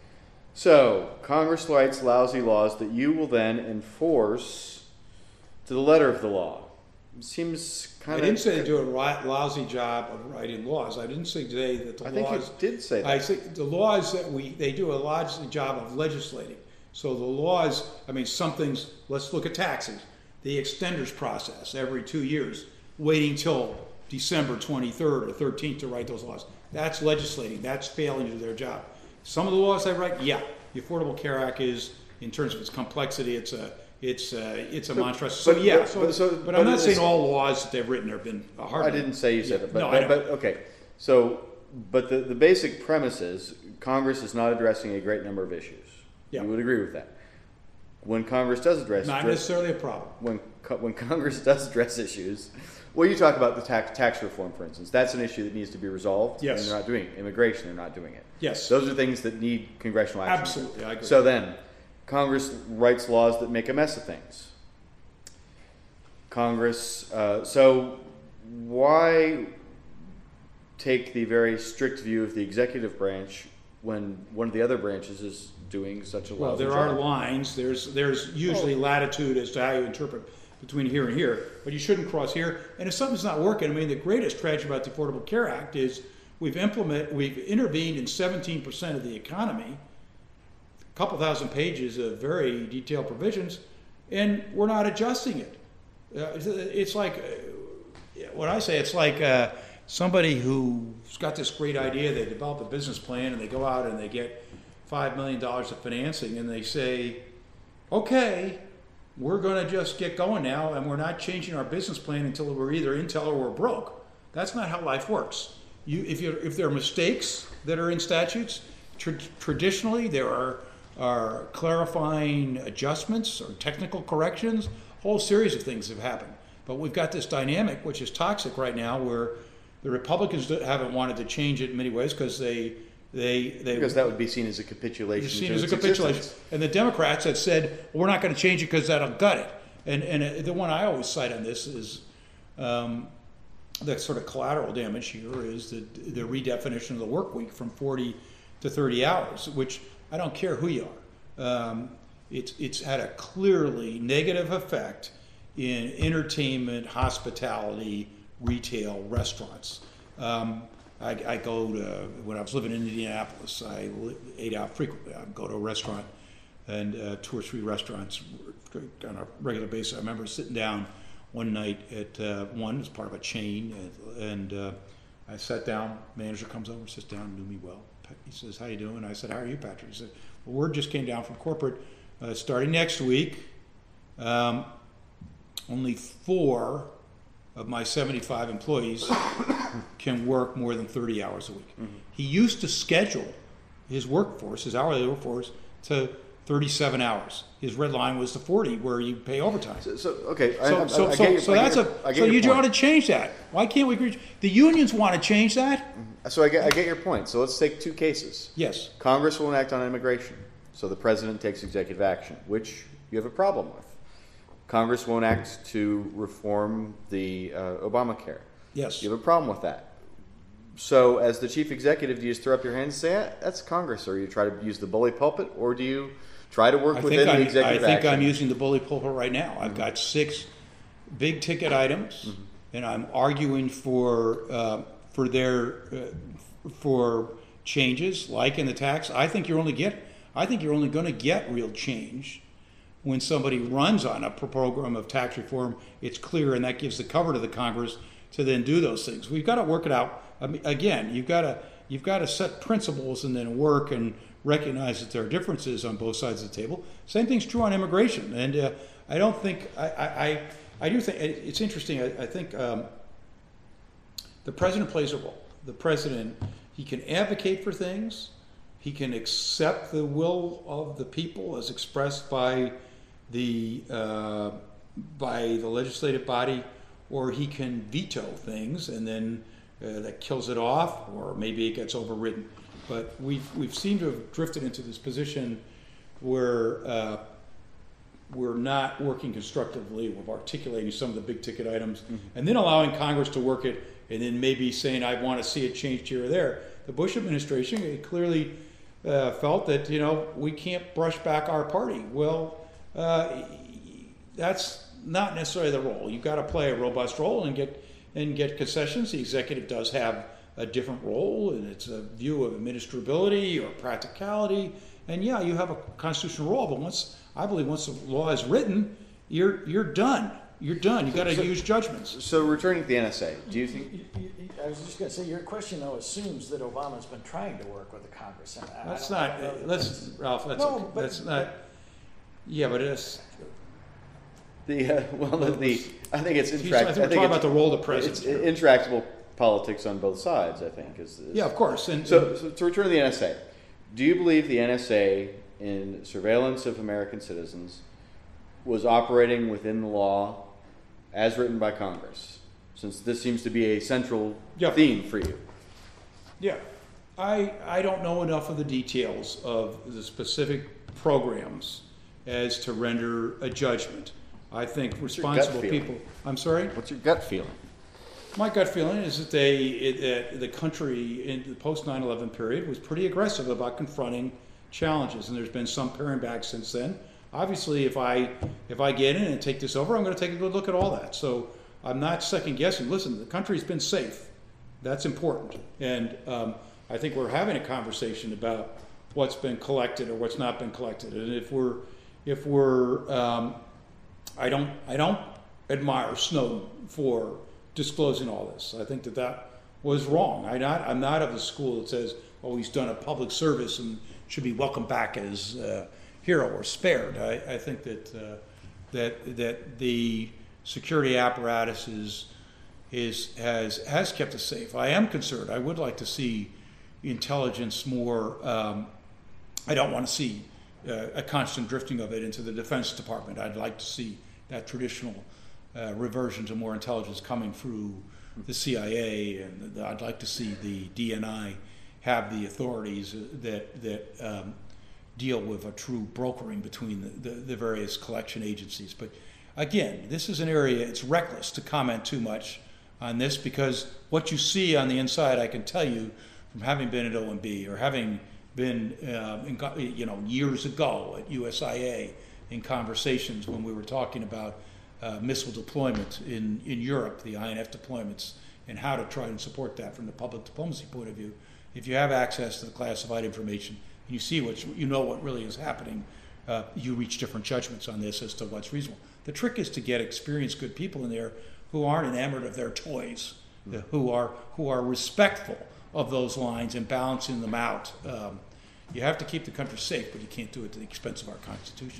S1: So, Congress writes lousy laws that you will then enforce to the letter of the law. It seems kind
S2: I
S1: of...
S2: didn't say they do a ri- lousy job of writing laws. I didn't say today that the
S1: I think
S2: laws...
S1: you did say that.
S2: I think the laws that we... They do a lousy job of legislating. So the laws... I mean, some things... Let's look at taxes. The extenders process every two years, waiting till December twenty-third or thirteenth to write those laws. That's legislating. That's failing to do their job. Some of the laws they write, yeah, the Affordable Care Act is, in terms of its complexity, it's a it's a, it's a
S1: but,
S2: monstrous. So
S1: but,
S2: yeah,
S1: but,
S2: so,
S1: but, so,
S2: but,
S1: but
S2: I'm not
S1: it's,
S2: saying all laws that they've written have been hard.
S1: I didn't say you said
S2: yeah,
S1: it, but,
S2: no,
S1: but, but okay. So, but the, the basic premise is Congress is not addressing a great number of issues.
S2: Yeah.
S1: You would agree with that. When Congress does address
S2: not
S1: address,
S2: necessarily a problem.
S1: When when Congress does address issues. Well, you talk about the tax tax reform, for instance. That's an issue that needs to be resolved.
S2: Yes.
S1: And they're not doing it. Immigration, they're not doing it.
S2: Yes.
S1: Those are things that need congressional action.
S2: Absolutely, I agree.
S1: So then, Congress writes laws that make a mess of things. Congress, uh, so why take the very strict view of the executive branch when one of the other branches is doing such a lousy
S2: Well, there
S1: job?
S2: are lines. There's there's usually
S1: Oh.
S2: latitude as to how you interpret between here and here, but you shouldn't cross here. And if something's not working, I mean, the greatest tragedy about the Affordable Care Act is we've implement we've intervened in seventeen percent of the economy, a couple thousand pages of very detailed provisions, and we're not adjusting it. Uh, it's, it's like uh, what I say. It's like uh, somebody who's got this great idea. They develop a business plan and they go out and they get five million dollars of financing, and they say, "Okay, we're going to just get going now, and we're not changing our business plan until we're either Intel or we're broke." That's not how life works. You, if, you if there are mistakes that are in statutes, tra- traditionally there are, are clarifying adjustments or technical corrections. A whole series of things have happened. But we've got this dynamic, which is toxic right now, where the Republicans haven't wanted to change it in many ways because they They, they,
S1: because that would be seen as a capitulation.
S2: Seen
S1: to
S2: as a
S1: its
S2: capitulation.
S1: existence.
S2: And the Democrats had said, well, we're not going to change it because that'll gut it. And and uh, the one I always cite on this is um, the sort of collateral damage here is the the redefinition of the work week from forty to thirty hours, which I don't care who you are. Um, it's it's had a clearly negative effect in entertainment, hospitality, retail, restaurants. Um, I, I go to, when I was living in Indianapolis, I li- ate out frequently. I'd go to a restaurant and uh, two or three restaurants on a regular basis. I remember sitting down one night at uh, one as part of a chain, and, and uh, I sat down. Manager comes over, sits down, knew me well. He says, "How you doing?" I said, "How are you, Patrick?" He said, "Well, word just came down from corporate. Uh, starting next week, um, only four of my seventy-five employees can work more than thirty hours a week." Mm-hmm. He used to schedule his workforce, his hourly workforce, to thirty-seven hours. His red line was to forty, where you pay overtime.
S1: So, so okay,
S2: so
S1: I, I,
S2: so
S1: I
S2: so,
S1: your,
S2: so that's your, a so you
S1: point.
S2: want to change that. Why can't we agree? The unions want to change that.
S1: So I get, I get your point. So let's take two cases.
S2: Yes.
S1: Congress won't act on immigration, so the president takes executive action, which you have a problem with. Congress won't act to reform the uh, Obamacare.
S2: Yes.
S1: You have a problem with that. So as the chief executive, do you just throw up your hands and say, ah, that's Congress, or you try to use the bully pulpit, or do you try to work
S2: I
S1: within
S2: think
S1: the
S2: I'm,
S1: executive
S2: I think
S1: action?
S2: I'm using the bully pulpit right now. I've
S1: Mm-hmm.
S2: got six big ticket items, mm-hmm. and I'm arguing for uh, for their uh, for changes, like in the tax. I think you're only get I think you're only going to get real change when somebody runs on a program of tax reform. It's clear, and that gives the cover to the Congress to then do those things. We've got to work it out. I mean, again, you've got to you've got to set principles and then work and recognize that there are differences on both sides of the table. Same thing's true on immigration, and uh, I don't think I, I I do think it's interesting. I, I think um, the president plays a role. The president, he can advocate for things, he can accept the will of the people as expressed by the uh, by the legislative body, or he can veto things and then uh, that kills it off, or maybe it gets overridden. But we've we've seemed to have drifted into this position where uh, we're not working constructively with articulating some of the big ticket items, mm-hmm. and then allowing Congress to work it, and then maybe saying, I want to see it changed here or there. The Bush administration it clearly uh, felt that, you know, we can't brush back our party. Well, uh, that's not necessarily the role. You've got to play a robust role and get and get concessions. The executive does have a different role, and it's a view of administrability or practicality. And yeah, you have a constitutional role, but once I believe once the law is written, you're you're done. You're done. You got to
S1: so,
S2: use judgments.
S1: So returning to the N S A, do you think?
S3: You, you, you, I was just going to say, your question though assumes that Obama's been trying to work with the Congress. And I,
S2: That's
S3: I
S2: not.
S3: know
S2: Let's Ralph. That's
S3: no,
S2: okay.
S3: but,
S2: that's not. Yeah, but it's.
S1: The uh, well, the, the I think it's
S2: I think
S1: intract-
S2: we're
S1: I think
S2: talking
S1: it's,
S2: about the role of the president.
S1: It's intractable politics on both sides. I think is, is
S2: yeah, of course. And
S1: so, so to return to the N S A, do you believe the N S A in surveillance of American citizens was operating within the law as written by Congress? Since this seems to be a central
S2: Yeah.
S1: theme for you.
S2: Yeah, I I don't know enough of the details of the specific programs as to render a judgment. I think
S1: your gut
S2: responsible
S1: feeling?
S2: people. I'm sorry.
S1: What's your gut feeling?
S2: My gut feeling is that they, it, that the country in the post nine eleven period was pretty aggressive about confronting challenges, and there's been some paring back since then. Obviously, if I if I get in and take this over, I'm going to take a good look at all that. So I'm not second guessing. Listen, the country's been safe. That's important, and um, I think we're having a conversation about what's been collected or what's not been collected. And if we're if we're um, I don't I don't admire Snowden for disclosing all this. I think that that was wrong. I not I'm not of the school that says, oh, he's done a public service and should be welcomed back as a hero or spared. I, I think that uh, that that the security apparatus is is has has kept us safe. I am concerned. I would like to see intelligence more. Um, I don't want to see uh, a constant drifting of it into the Defense Department. I'd like to see that traditional uh, reversion to more intelligence coming through the C I A, and the, I'd like to see the D N I have the authorities that that um, deal with a true brokering between the, the, the various collection agencies. But again, this is an area, it's reckless to comment too much on this, because what you see on the inside, I can tell you from having been at O M B or having been uh, in, you know, years ago at U S I A in conversations when we were talking about uh, missile deployment in, in Europe, the I N F deployments, and how to try and support that from the public diplomacy point of view. If you have access to the classified information, and you see what you know what really is happening uh, you reach different judgments on this as to what's reasonable. The trick is to get experienced, good people in there who aren't enamored of their toys, uh, who are who are respectful of those lines and balancing them out. Um, you have to keep the country safe, but you can't do it to the expense of our Constitution.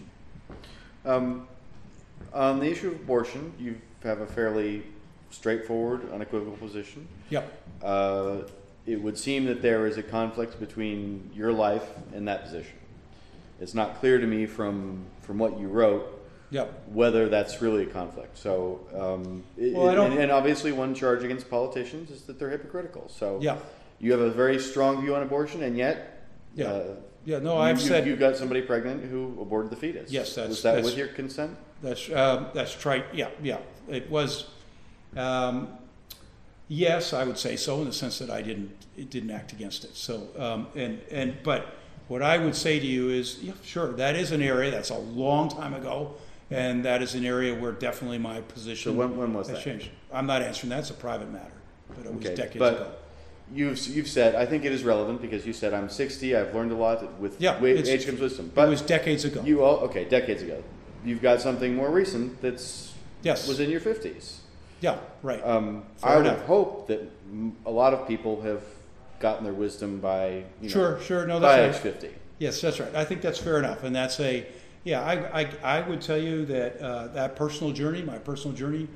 S1: Um, on the issue of abortion, you have a fairly straightforward, unequivocal position.
S2: Yep.
S1: Uh, it would seem that there is a conflict between your life and that position. It's not clear to me from from what you wrote
S2: Yep.
S1: whether that's really a conflict. So, um, it,
S2: Well, I don't-
S1: and, and obviously one charge against politicians is that they're hypocritical. So
S2: Yeah.
S1: you have a very strong view on abortion, and yet
S2: Yeah.
S1: uh,
S2: Yeah. No,
S1: you,
S2: I've
S1: you,
S2: said
S1: you got somebody pregnant who aborted the fetus.
S2: Yes, that's-
S1: Was that
S2: that's-
S1: with your consent?
S2: that's um, that's right. Yeah. Yeah. It was. Um, yes, I would say so in the sense that I didn't it didn't act against it. So um, and and but what I would say to you is, yeah, sure, that is an area that's a long time ago. And that is an area where definitely my position
S1: So when- when was
S2: has
S1: that?
S2: changed. I'm not answering that. It's a private matter, but it was
S1: Okay,
S2: decades
S1: but
S2: ago.
S1: You've you've said, I think it is relevant because you said I'm sixty. I've learned a lot with
S2: Yeah,
S1: wa-
S2: it's-
S1: age comes wisdom.
S2: It
S1: But
S2: was decades ago.
S1: you all okay? Decades ago, you've got something more recent that's
S2: Yes.
S1: was in your fifties.
S2: Yeah, right.
S1: Um,
S2: Fair
S1: I would
S2: enough.
S1: hope that m- a lot of people have gotten their wisdom by you know,
S2: Sure, sure. No,
S1: by
S2: that's
S1: age
S2: right.
S1: fifty.
S2: Yes, that's right. I think that's fair enough. And that's a, yeah, I, I, I would tell you that uh, that personal journey, my personal journey,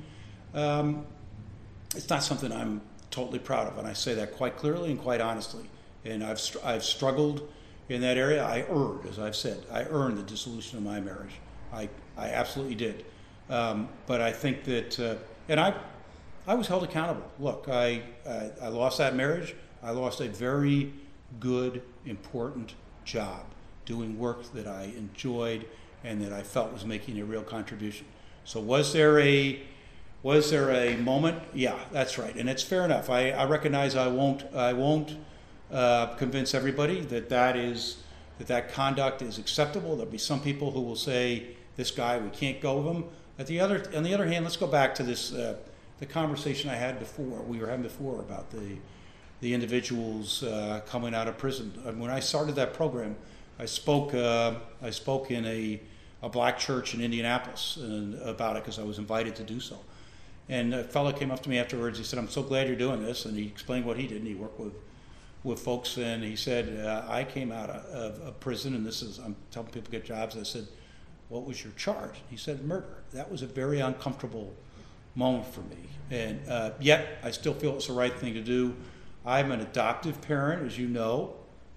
S2: um, it's not something I'm totally proud of. And I say that quite clearly and quite honestly. And I've, str- I've struggled in that area. I earned, as I've said, I earned the dissolution of my marriage. I, I absolutely did. Um, but I think that, uh, and I, I was held accountable. Look, I, I, I lost that marriage. I lost a very good, important job, doing work that I enjoyed and that I felt was making a real contribution. So was there a was there a moment? Yeah, that's right, and it's fair enough. I, I recognize I won't I won't uh, convince everybody that that is that that conduct is acceptable. There'll be some people who will say this guy we can't go with him. At the other on the other hand, let's go back to this uh, the conversation I had before we were having before about the the individuals uh, coming out of prison. And when I started that program, I spoke. Uh, I spoke in a, a black church in Indianapolis and, about it because I was invited to do so. And a fellow came up to me afterwards. He said, "I'm so glad you're doing this." And he explained what he did. And he worked with with folks. And he said, uh, "I came out of, of, of prison, and this is I'm helping people get jobs." I said, "What was your charge?" He said, "Murder." That was a very uncomfortable moment for me, and uh, yet I still feel it's the right thing to do. I'm an adoptive parent, as you know.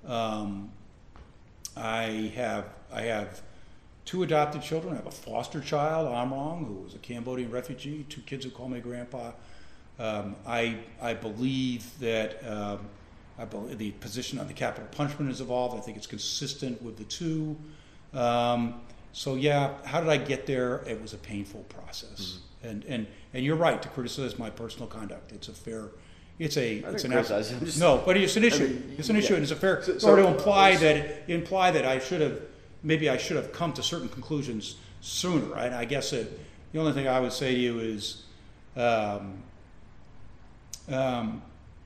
S2: Um, I have I have two adopted children. I have a foster child, Amrong, who was a Cambodian refugee. Two kids who call me grandpa. Um, I I believe that um, I believe the position on the capital punishment has evolved. I think it's consistent with the two. Um, so yeah, how did I get there? It was a painful process, mm-hmm. and and and you're right to criticize my personal conduct. It's a fair. It's a.
S1: I
S2: it's
S1: didn't
S2: an
S1: criticize him, just-
S2: no, but it's an issue.
S1: I mean,
S2: it's an issue,
S1: yeah.
S2: and it's a fair.
S1: So-
S2: or
S1: so-
S2: to imply
S1: uh,
S2: that imply that I should have maybe I should have come to certain conclusions sooner. Right? I guess it, the only thing I would say to you is, um, um,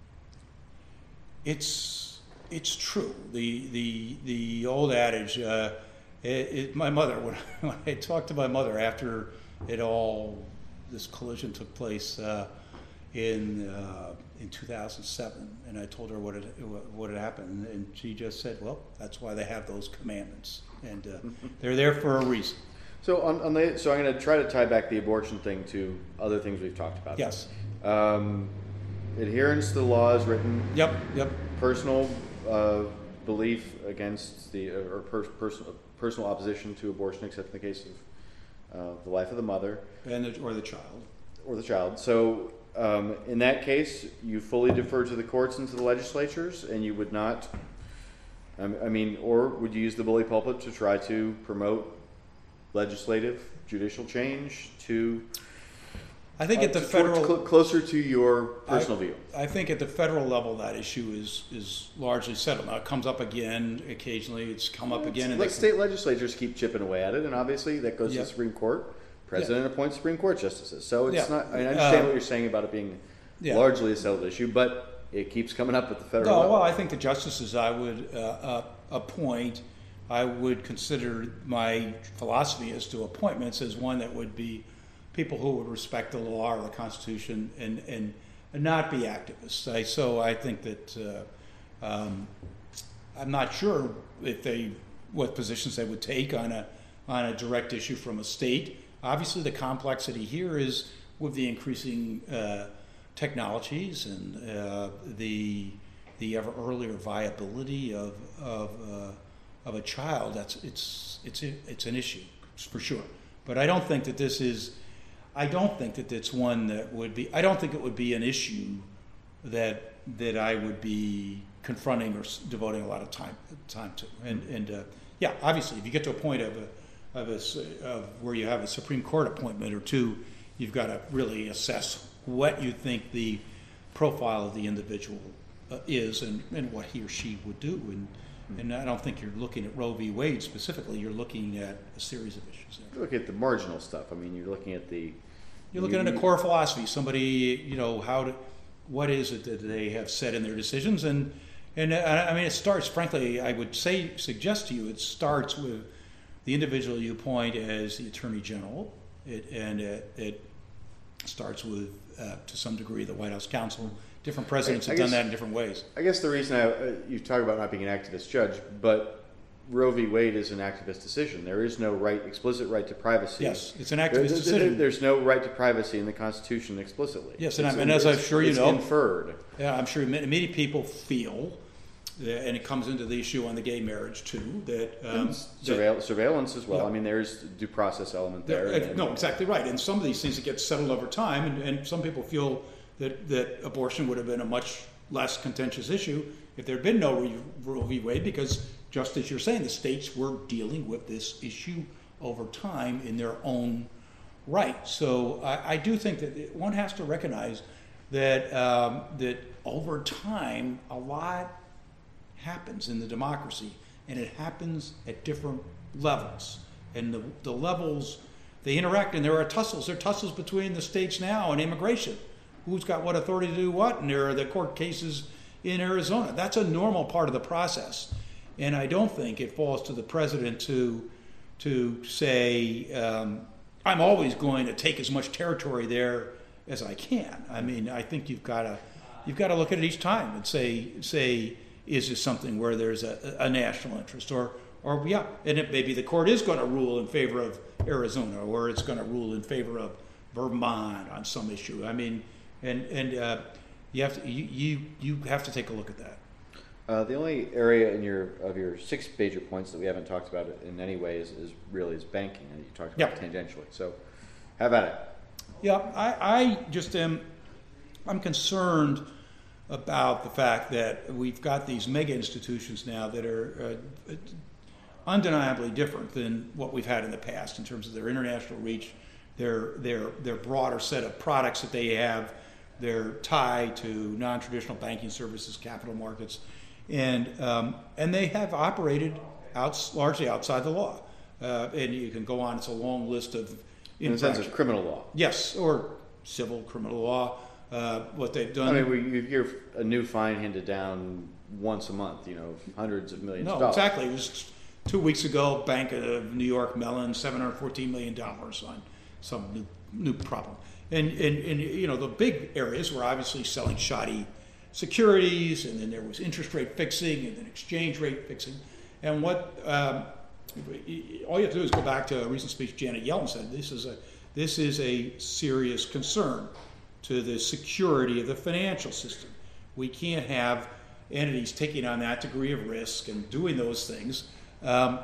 S2: it's it's true. The the the old adage. Uh, it, it, my mother, when, when I talked to my mother after it all, this collision took place uh, in uh, in two thousand seven, and I told her what had what had happened, and she just said, "Well, that's why they have those commandments, and uh, they're there for a reason."
S1: So on, on the so I'm going to try to tie back the abortion thing to other things we've talked about.
S2: Yes.
S1: Um, adherence to the law is written.
S2: Yep. Yep.
S1: Personal uh, belief against the or per, personal personal opposition to abortion, except in the case of uh, the life of the mother
S2: And the, or the child.
S1: or the child. So um, in that case, you fully defer to the courts and to the legislatures, and you would not. Um, I mean, or would you use the bully pulpit to try to promote legislative, judicial change to?
S2: I think
S1: uh,
S2: at the
S1: to-
S2: federal.
S1: cl- closer to your personal
S2: I,
S1: view.
S2: I think at the federal level that issue is is largely settled. Now it comes up again occasionally. It's come up again. And
S1: Let
S2: they-
S1: state legislatures keep chipping away at it, and obviously that goes
S2: Yeah.
S1: to the Supreme Court. President appoints Supreme Court justices. So it's
S2: Yeah.
S1: not. I, mean, I understand
S2: Uh,
S1: what you're saying about it being
S2: yeah.
S1: largely a settled issue, but it keeps coming up at the federal
S2: No,
S1: level.
S2: well, I think the justices I would uh, uh, appoint I would consider my philosophy as to appointments as one that would be people who would respect the law or the Constitution and, and, and not be activists. I, so I think that uh, um, I'm not sure if they what positions they would take on a on a direct issue from a state. Obviously, the complexity here is with the increasing uh, technologies and uh, the the ever earlier viability of of uh, of a child. That's it's it's it's an issue for sure. But I don't think that this is. I don't think that it's one that would be. I don't think it would be an issue that that I would be confronting or devoting a lot of time time to. And and uh, yeah, obviously, if you get to a point of a of a of where you have a Supreme Court appointment or two, you've got to really assess what you think the profile of the individual uh, is and, and what he or she would do. And and I don't think you're looking at Roe v. Wade specifically. You're looking at a series of issues there.
S1: You look at the marginal stuff. I mean, you're looking at the.
S2: You're looking at a core philosophy. Somebody, you know, how to, what is it that they have said in their decisions, and and uh, I mean, it starts. Frankly, I would say suggest to you, it starts with the individual you appoint as the Attorney General. It and it, it starts with, uh, to some degree, the White House counsel. Different presidents
S1: I, I
S2: have
S1: guess,
S2: done that in different ways.
S1: I guess the reason I, uh, you talk about not being an activist judge, but Roe v. Wade is an activist decision. There is no right, explicit right to privacy.
S2: Yes, it's an
S1: There-
S2: activist
S1: there-
S2: decision.
S1: There's no right to privacy in the Constitution explicitly.
S2: Yes, and,
S1: It's
S2: I'm, and
S1: in-
S2: as I'm
S1: it's-
S2: sure you
S1: it's
S2: know,
S1: inferred.
S2: yeah, I'm sure many, many people feel, that, and it comes into the issue on the gay marriage too, that, um,
S1: And
S2: that
S1: surveil- surveillance as well.
S2: Yeah.
S1: I mean, there's due process element there.
S2: There- uh,
S1: and-
S2: No, exactly right. And some of these things that get settled over time, and, and some people feel that, that abortion would have been a much less contentious issue if there had been no Re- Roe v. Wade, because just as you're saying, the states were dealing with this issue over time in their own right. So I, I do think that one has to recognize that um, that over time, a lot happens in the democracy, and it happens at different levels. And the, the levels, they interact, and there are tussles. There are tussles between the states now and immigration. Who's got what authority to do what? And there are the court cases in Arizona. That's a normal part of the process. And I don't think it falls to the president to, to say, um, I'm always going to take as much territory there as I can. I mean, I think you've got to you've got to look at it each time and say say is this something where there's a, a national interest, or or yeah, and it maybe the court is going to rule in favor of Arizona, or it's going to rule in favor of Vermont on some issue. I mean, and and uh, you have to you, you you have to take a look at that.
S1: Uh, the only area in your of your six major points that we haven't talked about in any way is, is really is banking, and you talked about
S2: Yep.
S1: it tangentially. So, have at it.
S2: Yeah, I, I just am, I'm concerned about the fact that we've got these mega institutions now that are uh, undeniably different than what we've had in the past in terms of their international reach, their their their broader set of products that they have, their tie to non-traditional banking services, capital markets, and um, and they have operated out, largely outside the law. Uh, and you can go on; it's a long list of
S1: In the sense
S2: infractions.
S1: of criminal law.
S2: Yes, or civil criminal law. Uh, what they've done.
S1: I mean, we, you hear a new fine handed down once a month, you know, hundreds of millions of
S2: no,
S1: dollars.
S2: exactly. It was two weeks ago. Bank of New York Mellon, seven hundred fourteen million dollars on some new new problem. And, and and you know, the big areas were obviously selling shoddy securities, and then there was interest rate fixing, and then exchange rate fixing. And what um, all you have to do is go back to a recent speech Janet Yellen said. This is a this is a serious concern to the security of the financial system. We can't have entities taking on that degree of risk and doing those things um,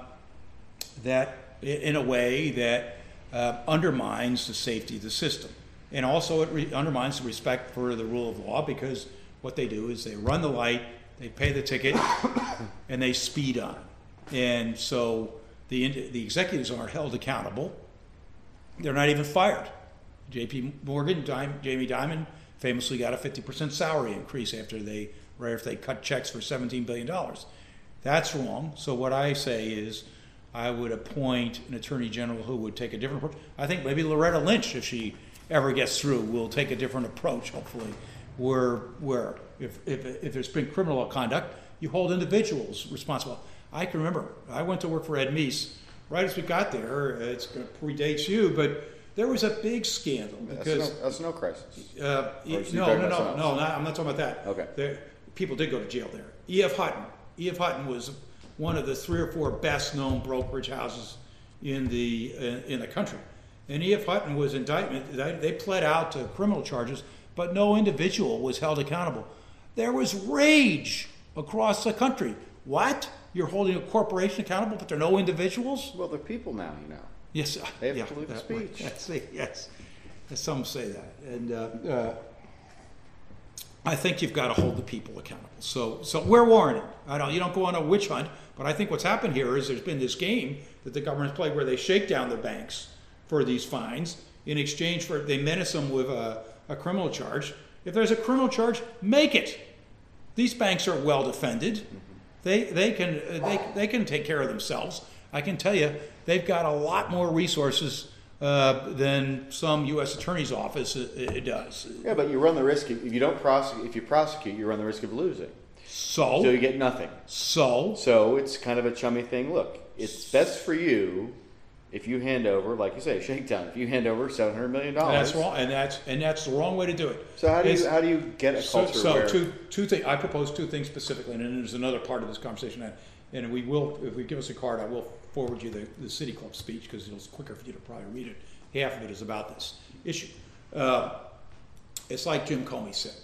S2: that in a way that uh, undermines the safety of the system. And also it re- undermines the respect for the rule of law, because what they do is they run the light, they pay the ticket, and they speed on. And so the, the executives aren't held accountable. They're not even fired. J P Morgan, Dime, Jamie Dimon famously got a fifty percent salary increase after they, right after they cut checks for seventeen billion dollars. That's wrong. So what I say is I would appoint an attorney general who would take a different approach. I think maybe Loretta Lynch, if she ever gets through, will take a different approach, hopefully, where, where if, if, if there's been criminal conduct, you hold individuals responsible. I can remember, I went to work for Ed Meese right as we got there. It's going to predates you, but there was a big scandal
S1: That's
S2: because
S1: no, that's no crisis.
S2: uh,
S1: Or is he
S2: no,
S1: talking
S2: no,
S1: about
S2: no,
S1: something
S2: no,
S1: else?
S2: not, I'm not talking about that.
S1: Okay.
S2: There, people did go to jail there. E F. Hutton. E F. Hutton was one of the three or four best-known brokerage houses in the in, in the country, and E F. Hutton was indictment. They, they pled out to criminal charges, but no individual was held accountable. There was rage across the country. What? You're holding a corporation accountable, but there are no individuals?
S1: Well, they're people now, you know.
S2: Yes, uh,
S1: They have
S2: yeah,
S1: political
S2: that way.
S1: speech.
S2: Yes, yes. Some say that, and uh, uh, I think you've got to hold the people accountable. So, so we're warning. I don't. You don't go on a witch hunt, but I think what's happened here is there's been this game that the government's played where they shake down their banks for these fines in exchange for they menace them with a, a criminal charge. If there's a criminal charge, make it. These banks are well defended. They they can uh, they they can take care of themselves. I can tell you, they've got a lot more resources uh, than some U S attorney's office uh, uh, does.
S1: Yeah, but you run the risk if you don't prosecute. If you prosecute, you run the risk of losing.
S2: So
S1: So you get nothing.
S2: so
S1: So it's kind of a chummy thing. Look, it's best for you if you hand over, like you say, shakedown. If you hand over seven hundred million dollars,
S2: that's wrong, and that's and that's the wrong way to do it.
S1: So how do
S2: It's-
S1: you how do you get a
S2: So,
S1: culture
S2: so
S1: where
S2: two two things. I propose two things specifically, and then there's another part of this conversation. that- And we will, if we give us a card, I will forward you the, the City Club speech because it's quicker for you to probably read it. Half of it is about this issue. Uh, it's like Jim Comey said.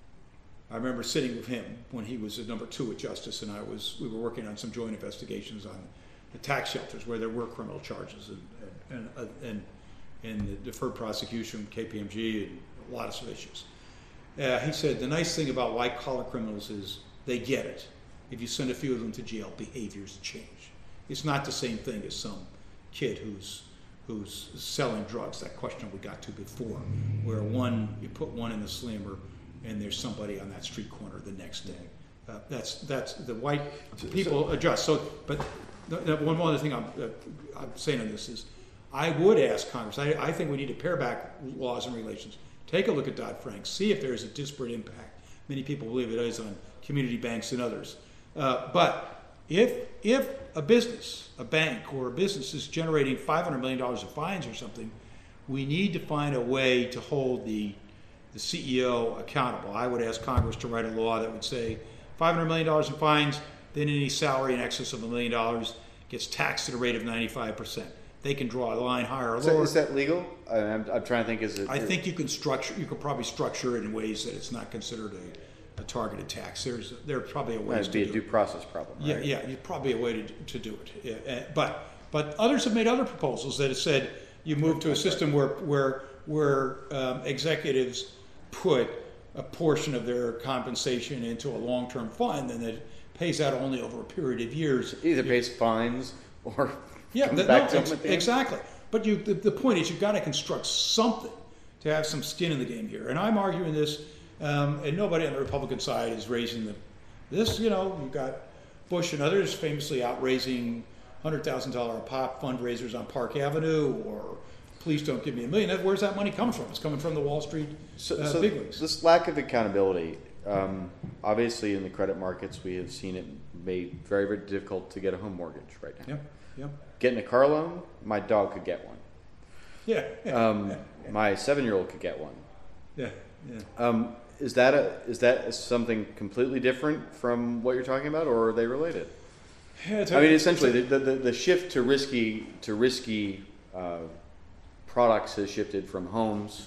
S2: I remember sitting with him when he was at number two at Justice, and I was we were working on some joint investigations on the tax shelters where there were criminal charges and and and, and, and the deferred prosecution, K P M G, and a lot of issues. Uh, he said the nice thing about white collar criminals is they get it. If you send a few of them to jail, behaviors change. It's not the same thing as some kid who's who's selling drugs. That question we got to before, where one you put one in the slammer, and there's somebody on that street corner the next day. Uh, that's that's the white people adjust. So, but the, the one other thing I'm uh, I'm saying on this is, I would ask Congress. I, I think we need to pare back laws and regulations. Take a look at Dodd-Frank. See if there is a disparate impact. Many people believe it is on community banks and others. Uh, but if if a business, a bank or a business is generating five hundred million dollars of fines or something, we need to find a way to hold the the C E O accountable. I would ask Congress to write a law that would say five hundred million dollars in fines, then any salary in excess of a million dollars gets taxed at a rate of ninety-five percent. They can draw a line higher or
S1: is that,
S2: lower.
S1: is that legal? I, I'm, I'm trying to think. Is it?
S2: I think you can structure. You could probably structure it in ways that it's not considered a, a targeted tax. There's there's probably a way
S1: That'd
S2: to
S1: be
S2: do
S1: a due
S2: it.
S1: process problem.
S2: Yeah,
S1: Right?
S2: yeah, it's probably a way to, to do it. Yeah, uh, but but others have made other proposals that have said you move to a system where where where um, executives put a portion of their compensation into a long-term fund and it pays out only over a period of years.
S1: Either pays fines or
S2: Yeah,
S1: comes
S2: that-
S1: back
S2: no,
S1: to
S2: ex-
S1: them at the end.
S2: exactly. But you, the, the point is, you've got to construct something to have some skin in the game here. And I'm arguing this, um, and nobody on the Republican side is raising the this. You know, you've got Bush and others famously out raising hundred thousand dollar a pop fundraisers on Park Avenue, or please don't give me a million. Where's that money coming from? It's coming from the Wall Street
S1: So,
S2: uh,
S1: so
S2: bigwigs.
S1: this lack of accountability, um, obviously in the credit markets, we have seen it made very, very difficult to get a home mortgage right now.
S2: Yep, yep,
S1: Getting a car loan, my dog could get one.
S2: yeah, yeah,
S1: Um,
S2: yeah,
S1: My seven-year-old could get one.
S2: yeah, yeah.
S1: Um, is that a is that something completely different from what you're talking about, or are they related?
S2: Yeah, it's
S1: I mean,
S2: a-
S1: essentially, the, the, the shift to risky to risky uh, products has shifted from homes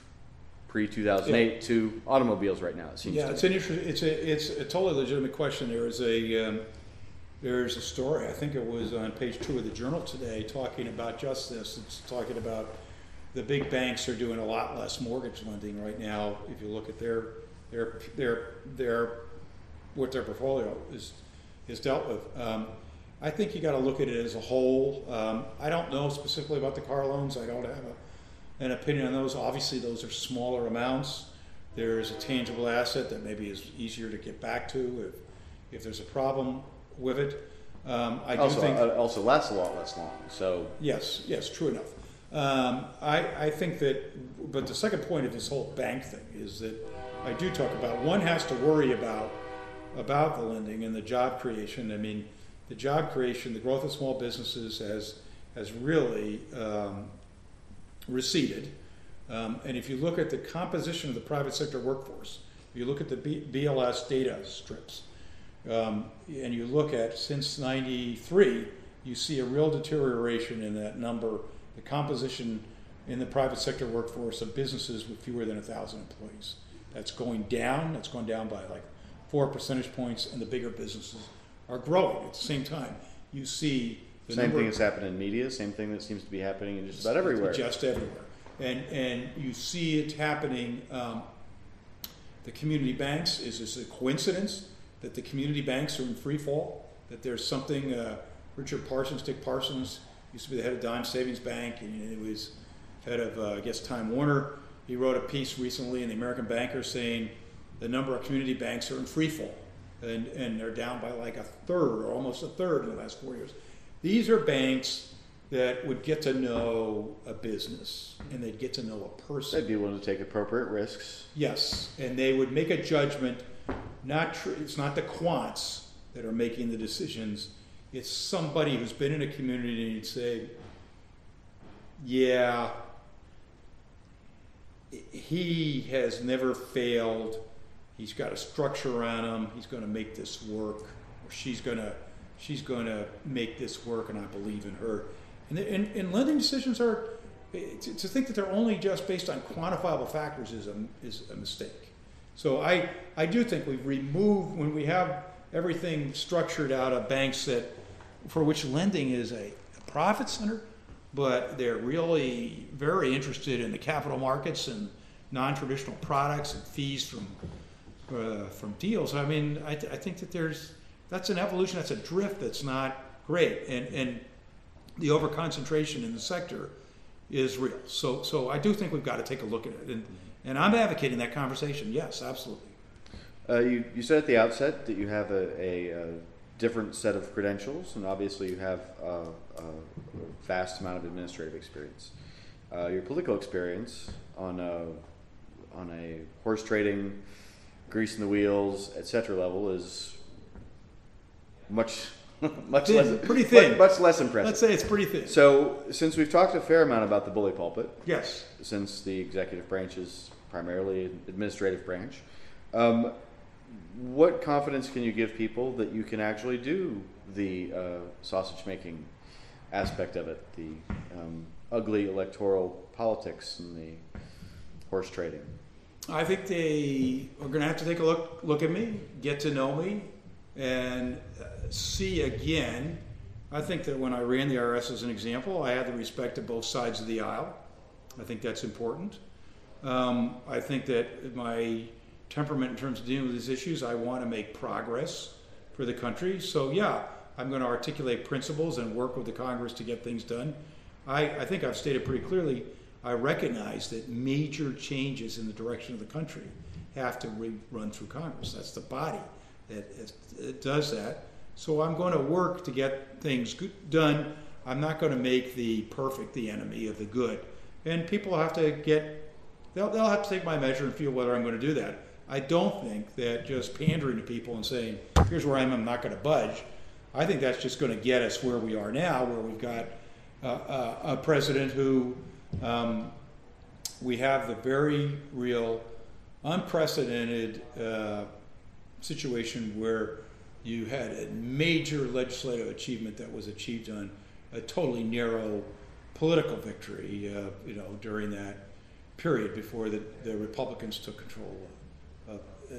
S1: pre two thousand eight to automobiles right now. It seems.
S2: Yeah,
S1: to
S2: it's
S1: me.
S2: an interesting. It's a it's a totally legitimate question. There is a um, there's a story. I think it was on page two of the Journal today, talking about just this. It's talking about the big banks are doing a lot less mortgage lending right now. If you look at their their their their what their portfolio is is dealt with. Um, I think you got to look at it as a whole. Um, I don't know specifically about the car loans. I don't have a, an opinion on those. Obviously, those are smaller amounts. There's a tangible asset that maybe is easier to get back to if, if there's a problem with it. Um, I do
S1: also
S2: think
S1: uh, also lasts a lot less long. So
S2: yes, yes, true enough. Um, I, I think that, but the second point of this whole bank thing is that I do talk about one has to worry about about the lending and the job creation. I mean, the job creation, the growth of small businesses has has really um, receded. Um, and if you look at the composition of the private sector workforce, if you look at the B- BLS data strips, um, and you look at since ninety-three, you see a real deterioration in that number, the composition in the private sector workforce of businesses with fewer than a thousand employees. That's going down. That's gone down by like four percentage points, and the bigger businesses are growing at the same time. You see the
S1: Same
S2: number
S1: thing
S2: of-
S1: that's happened in media, same thing that seems to be happening in just about everywhere.
S2: Just everywhere. And, and you see it happening, um, the community banks, is this a coincidence that the community banks are in free fall? That there's something, uh, Richard Parsons, Dick Parsons, used to be the head of Dime Savings Bank, and he was head of, uh, I guess, Time Warner. He wrote a piece recently in the American Banker saying the number of community banks are in free fall. And, and they're down by like a third, or almost a third in the last four years. These are banks that would get to know a business, and they'd get to know a person.
S1: They'd be willing to take appropriate risks.
S2: Yes, and they would make a judgment. Not tr- it's not the quants that are making the decisions. It's somebody who's been in a community, and you'd say, yeah, he has never failed. He's got a structure around him. He's going to make this work, or she's going to she's going to make this work, and I believe in her. And, the, and, and lending decisions are to, to think that they're only just based on quantifiable factors is a is a mistake. So I I do think we've removed, when we have everything structured out of banks that for which lending is a, a profit center, but they're really very interested in the capital markets and non-traditional products and fees from uh, from deals. I mean, I, th- I think that there's that's an evolution, that's a drift that's not great, and and the overconcentration in the sector is real. So so I do think we've got to take a look at it, and and I'm advocating that conversation. Yes, absolutely.
S1: Uh, you, you said at the outset that you have a, a, a different set of credentials, and obviously you have a, a vast amount of administrative experience. Uh, your political experience on a, on a horse trading, grease in the wheels, et cetera level is much much
S2: Thin,
S1: less
S2: pretty thin.
S1: much, much less impressive.
S2: Let's say it's pretty thin.
S1: So, since we've talked a fair amount about the bully pulpit,
S2: Yes.
S1: since the executive branch is primarily an administrative branch, um, what confidence can you give people that you can actually do the uh, sausage making aspect of it, the um, ugly electoral politics and the horse trading?
S2: I think they are going to have to take a look look at me, get to know me, and uh, see again. I think that when I ran the I R S as an example, I had the respect of both sides of the aisle. I think that's important. Um, I think that my temperament in terms of dealing with these issues, I want to make progress for the country. So yeah, I'm going to articulate principles and work with the Congress to get things done. I, I think I've stated pretty clearly, I recognize that major changes in the direction of the country have to re- run through Congress. That's the body that is, it does that. So I'm going to work to get things good, done. I'm not going to make the perfect the enemy of the good. And people have to get, they'll, they'll have to take my measure and feel whether I'm going to do that. I don't think that just pandering to people and saying, here's where I am, I'm not going to budge. I think that's just going to get us where we are now, where we've got uh, uh, a president who um, we have the very real, unprecedented uh, situation where you had a major legislative achievement that was achieved on a totally narrow political victory, uh, you know, during that period before the, the Republicans took control of,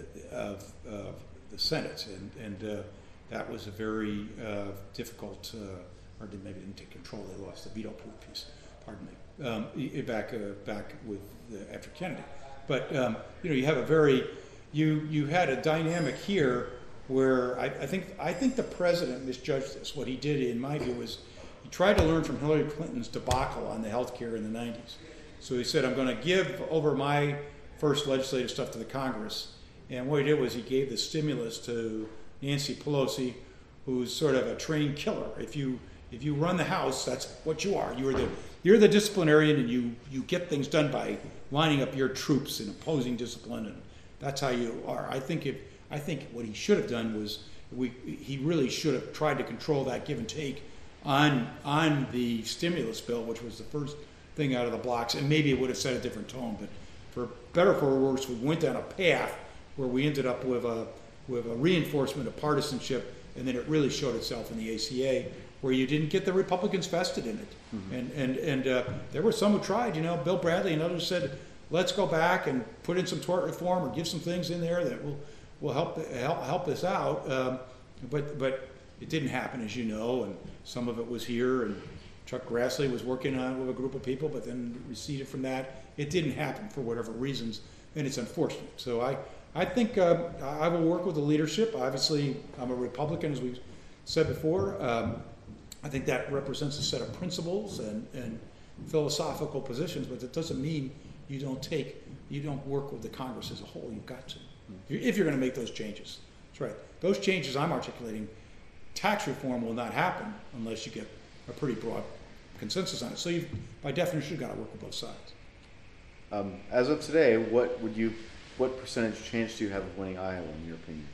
S2: of, of the Senate, and, and uh, that was a very uh, difficult, uh, or maybe didn't take control, they lost the veto-proof piece, pardon me, um, back, uh, back with the, after Kennedy. But, um, you know, you have a very, you, you had a dynamic here where I, I think I think the president misjudged this. What he did, in my view, was he tried to learn from Hillary Clinton's debacle on the health care in the nineties. So he said, I'm going to give over my first legislative stuff to the Congress. And what he did was he gave the stimulus to Nancy Pelosi, who's sort of a trained killer. If you if you run the House, that's what you are. You're the you're the disciplinarian, and you you get things done by lining up your troops and opposing discipline, and that's how you are. I think if I think what he should have done was we, he really should have tried to control that give and take on, on the stimulus bill, which was the first thing out of the blocks, and maybe it would have set a different tone, but for better or for worse, we went down a path where we ended up with a, with a reinforcement of partisanship, and then it really showed itself in the A C A, where you didn't get the Republicans vested in it. Mm-hmm. And, and, and uh, there were some who tried, you know, Bill Bradley and others said, let's go back and put in some tort reform or give some things in there that will, will help, help, help us out. Um, but, but it didn't happen, as you know, and some of it was here, and Chuck Grassley was working on it with a group of people, but then receded from that. It didn't happen for whatever reasons, and it's unfortunate. So I, I think uh, I will work with the leadership. Obviously, I'm a Republican, as we've said before. Um, I think that represents a set of principles and, and philosophical positions, but that doesn't mean you don't take, you don't work with the Congress as a whole. You've got to, if you're going to make those changes. That's right. Those changes I'm articulating, tax reform will not happen unless you get a pretty broad consensus on it. So you've, by definition, you've got to work with both sides.
S1: Um, as of today, what would you, what percentage chance do you have of winning Iowa, in your opinion?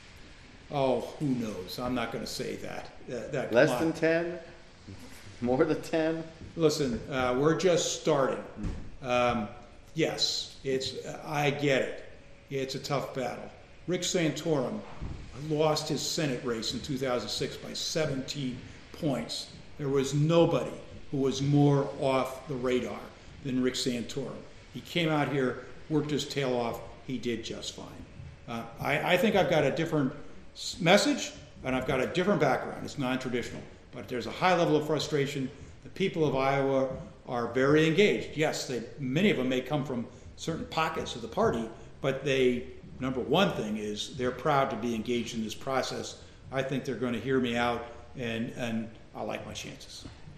S2: Oh, who knows? I'm not going to say that. Uh, that
S1: Less than ten? More than ten?
S2: Listen, uh, we're just starting. Um, yes, it's. Uh, I get it. It's a tough battle. Rick Santorum lost his Senate race in two thousand six by seventeen points. There was nobody who was more off the radar than Rick Santorum. He came out here, worked his tail off. He did just fine. Uh, I, I think I've got a different message, and I've got a different background. It's non-traditional, but there's a high level of frustration. The people of Iowa are very engaged. Yes, they, many of them may come from certain pockets of the party, but they, number one thing is they're proud to be engaged in this process. I think they're going to hear me out, and, and I like my chances.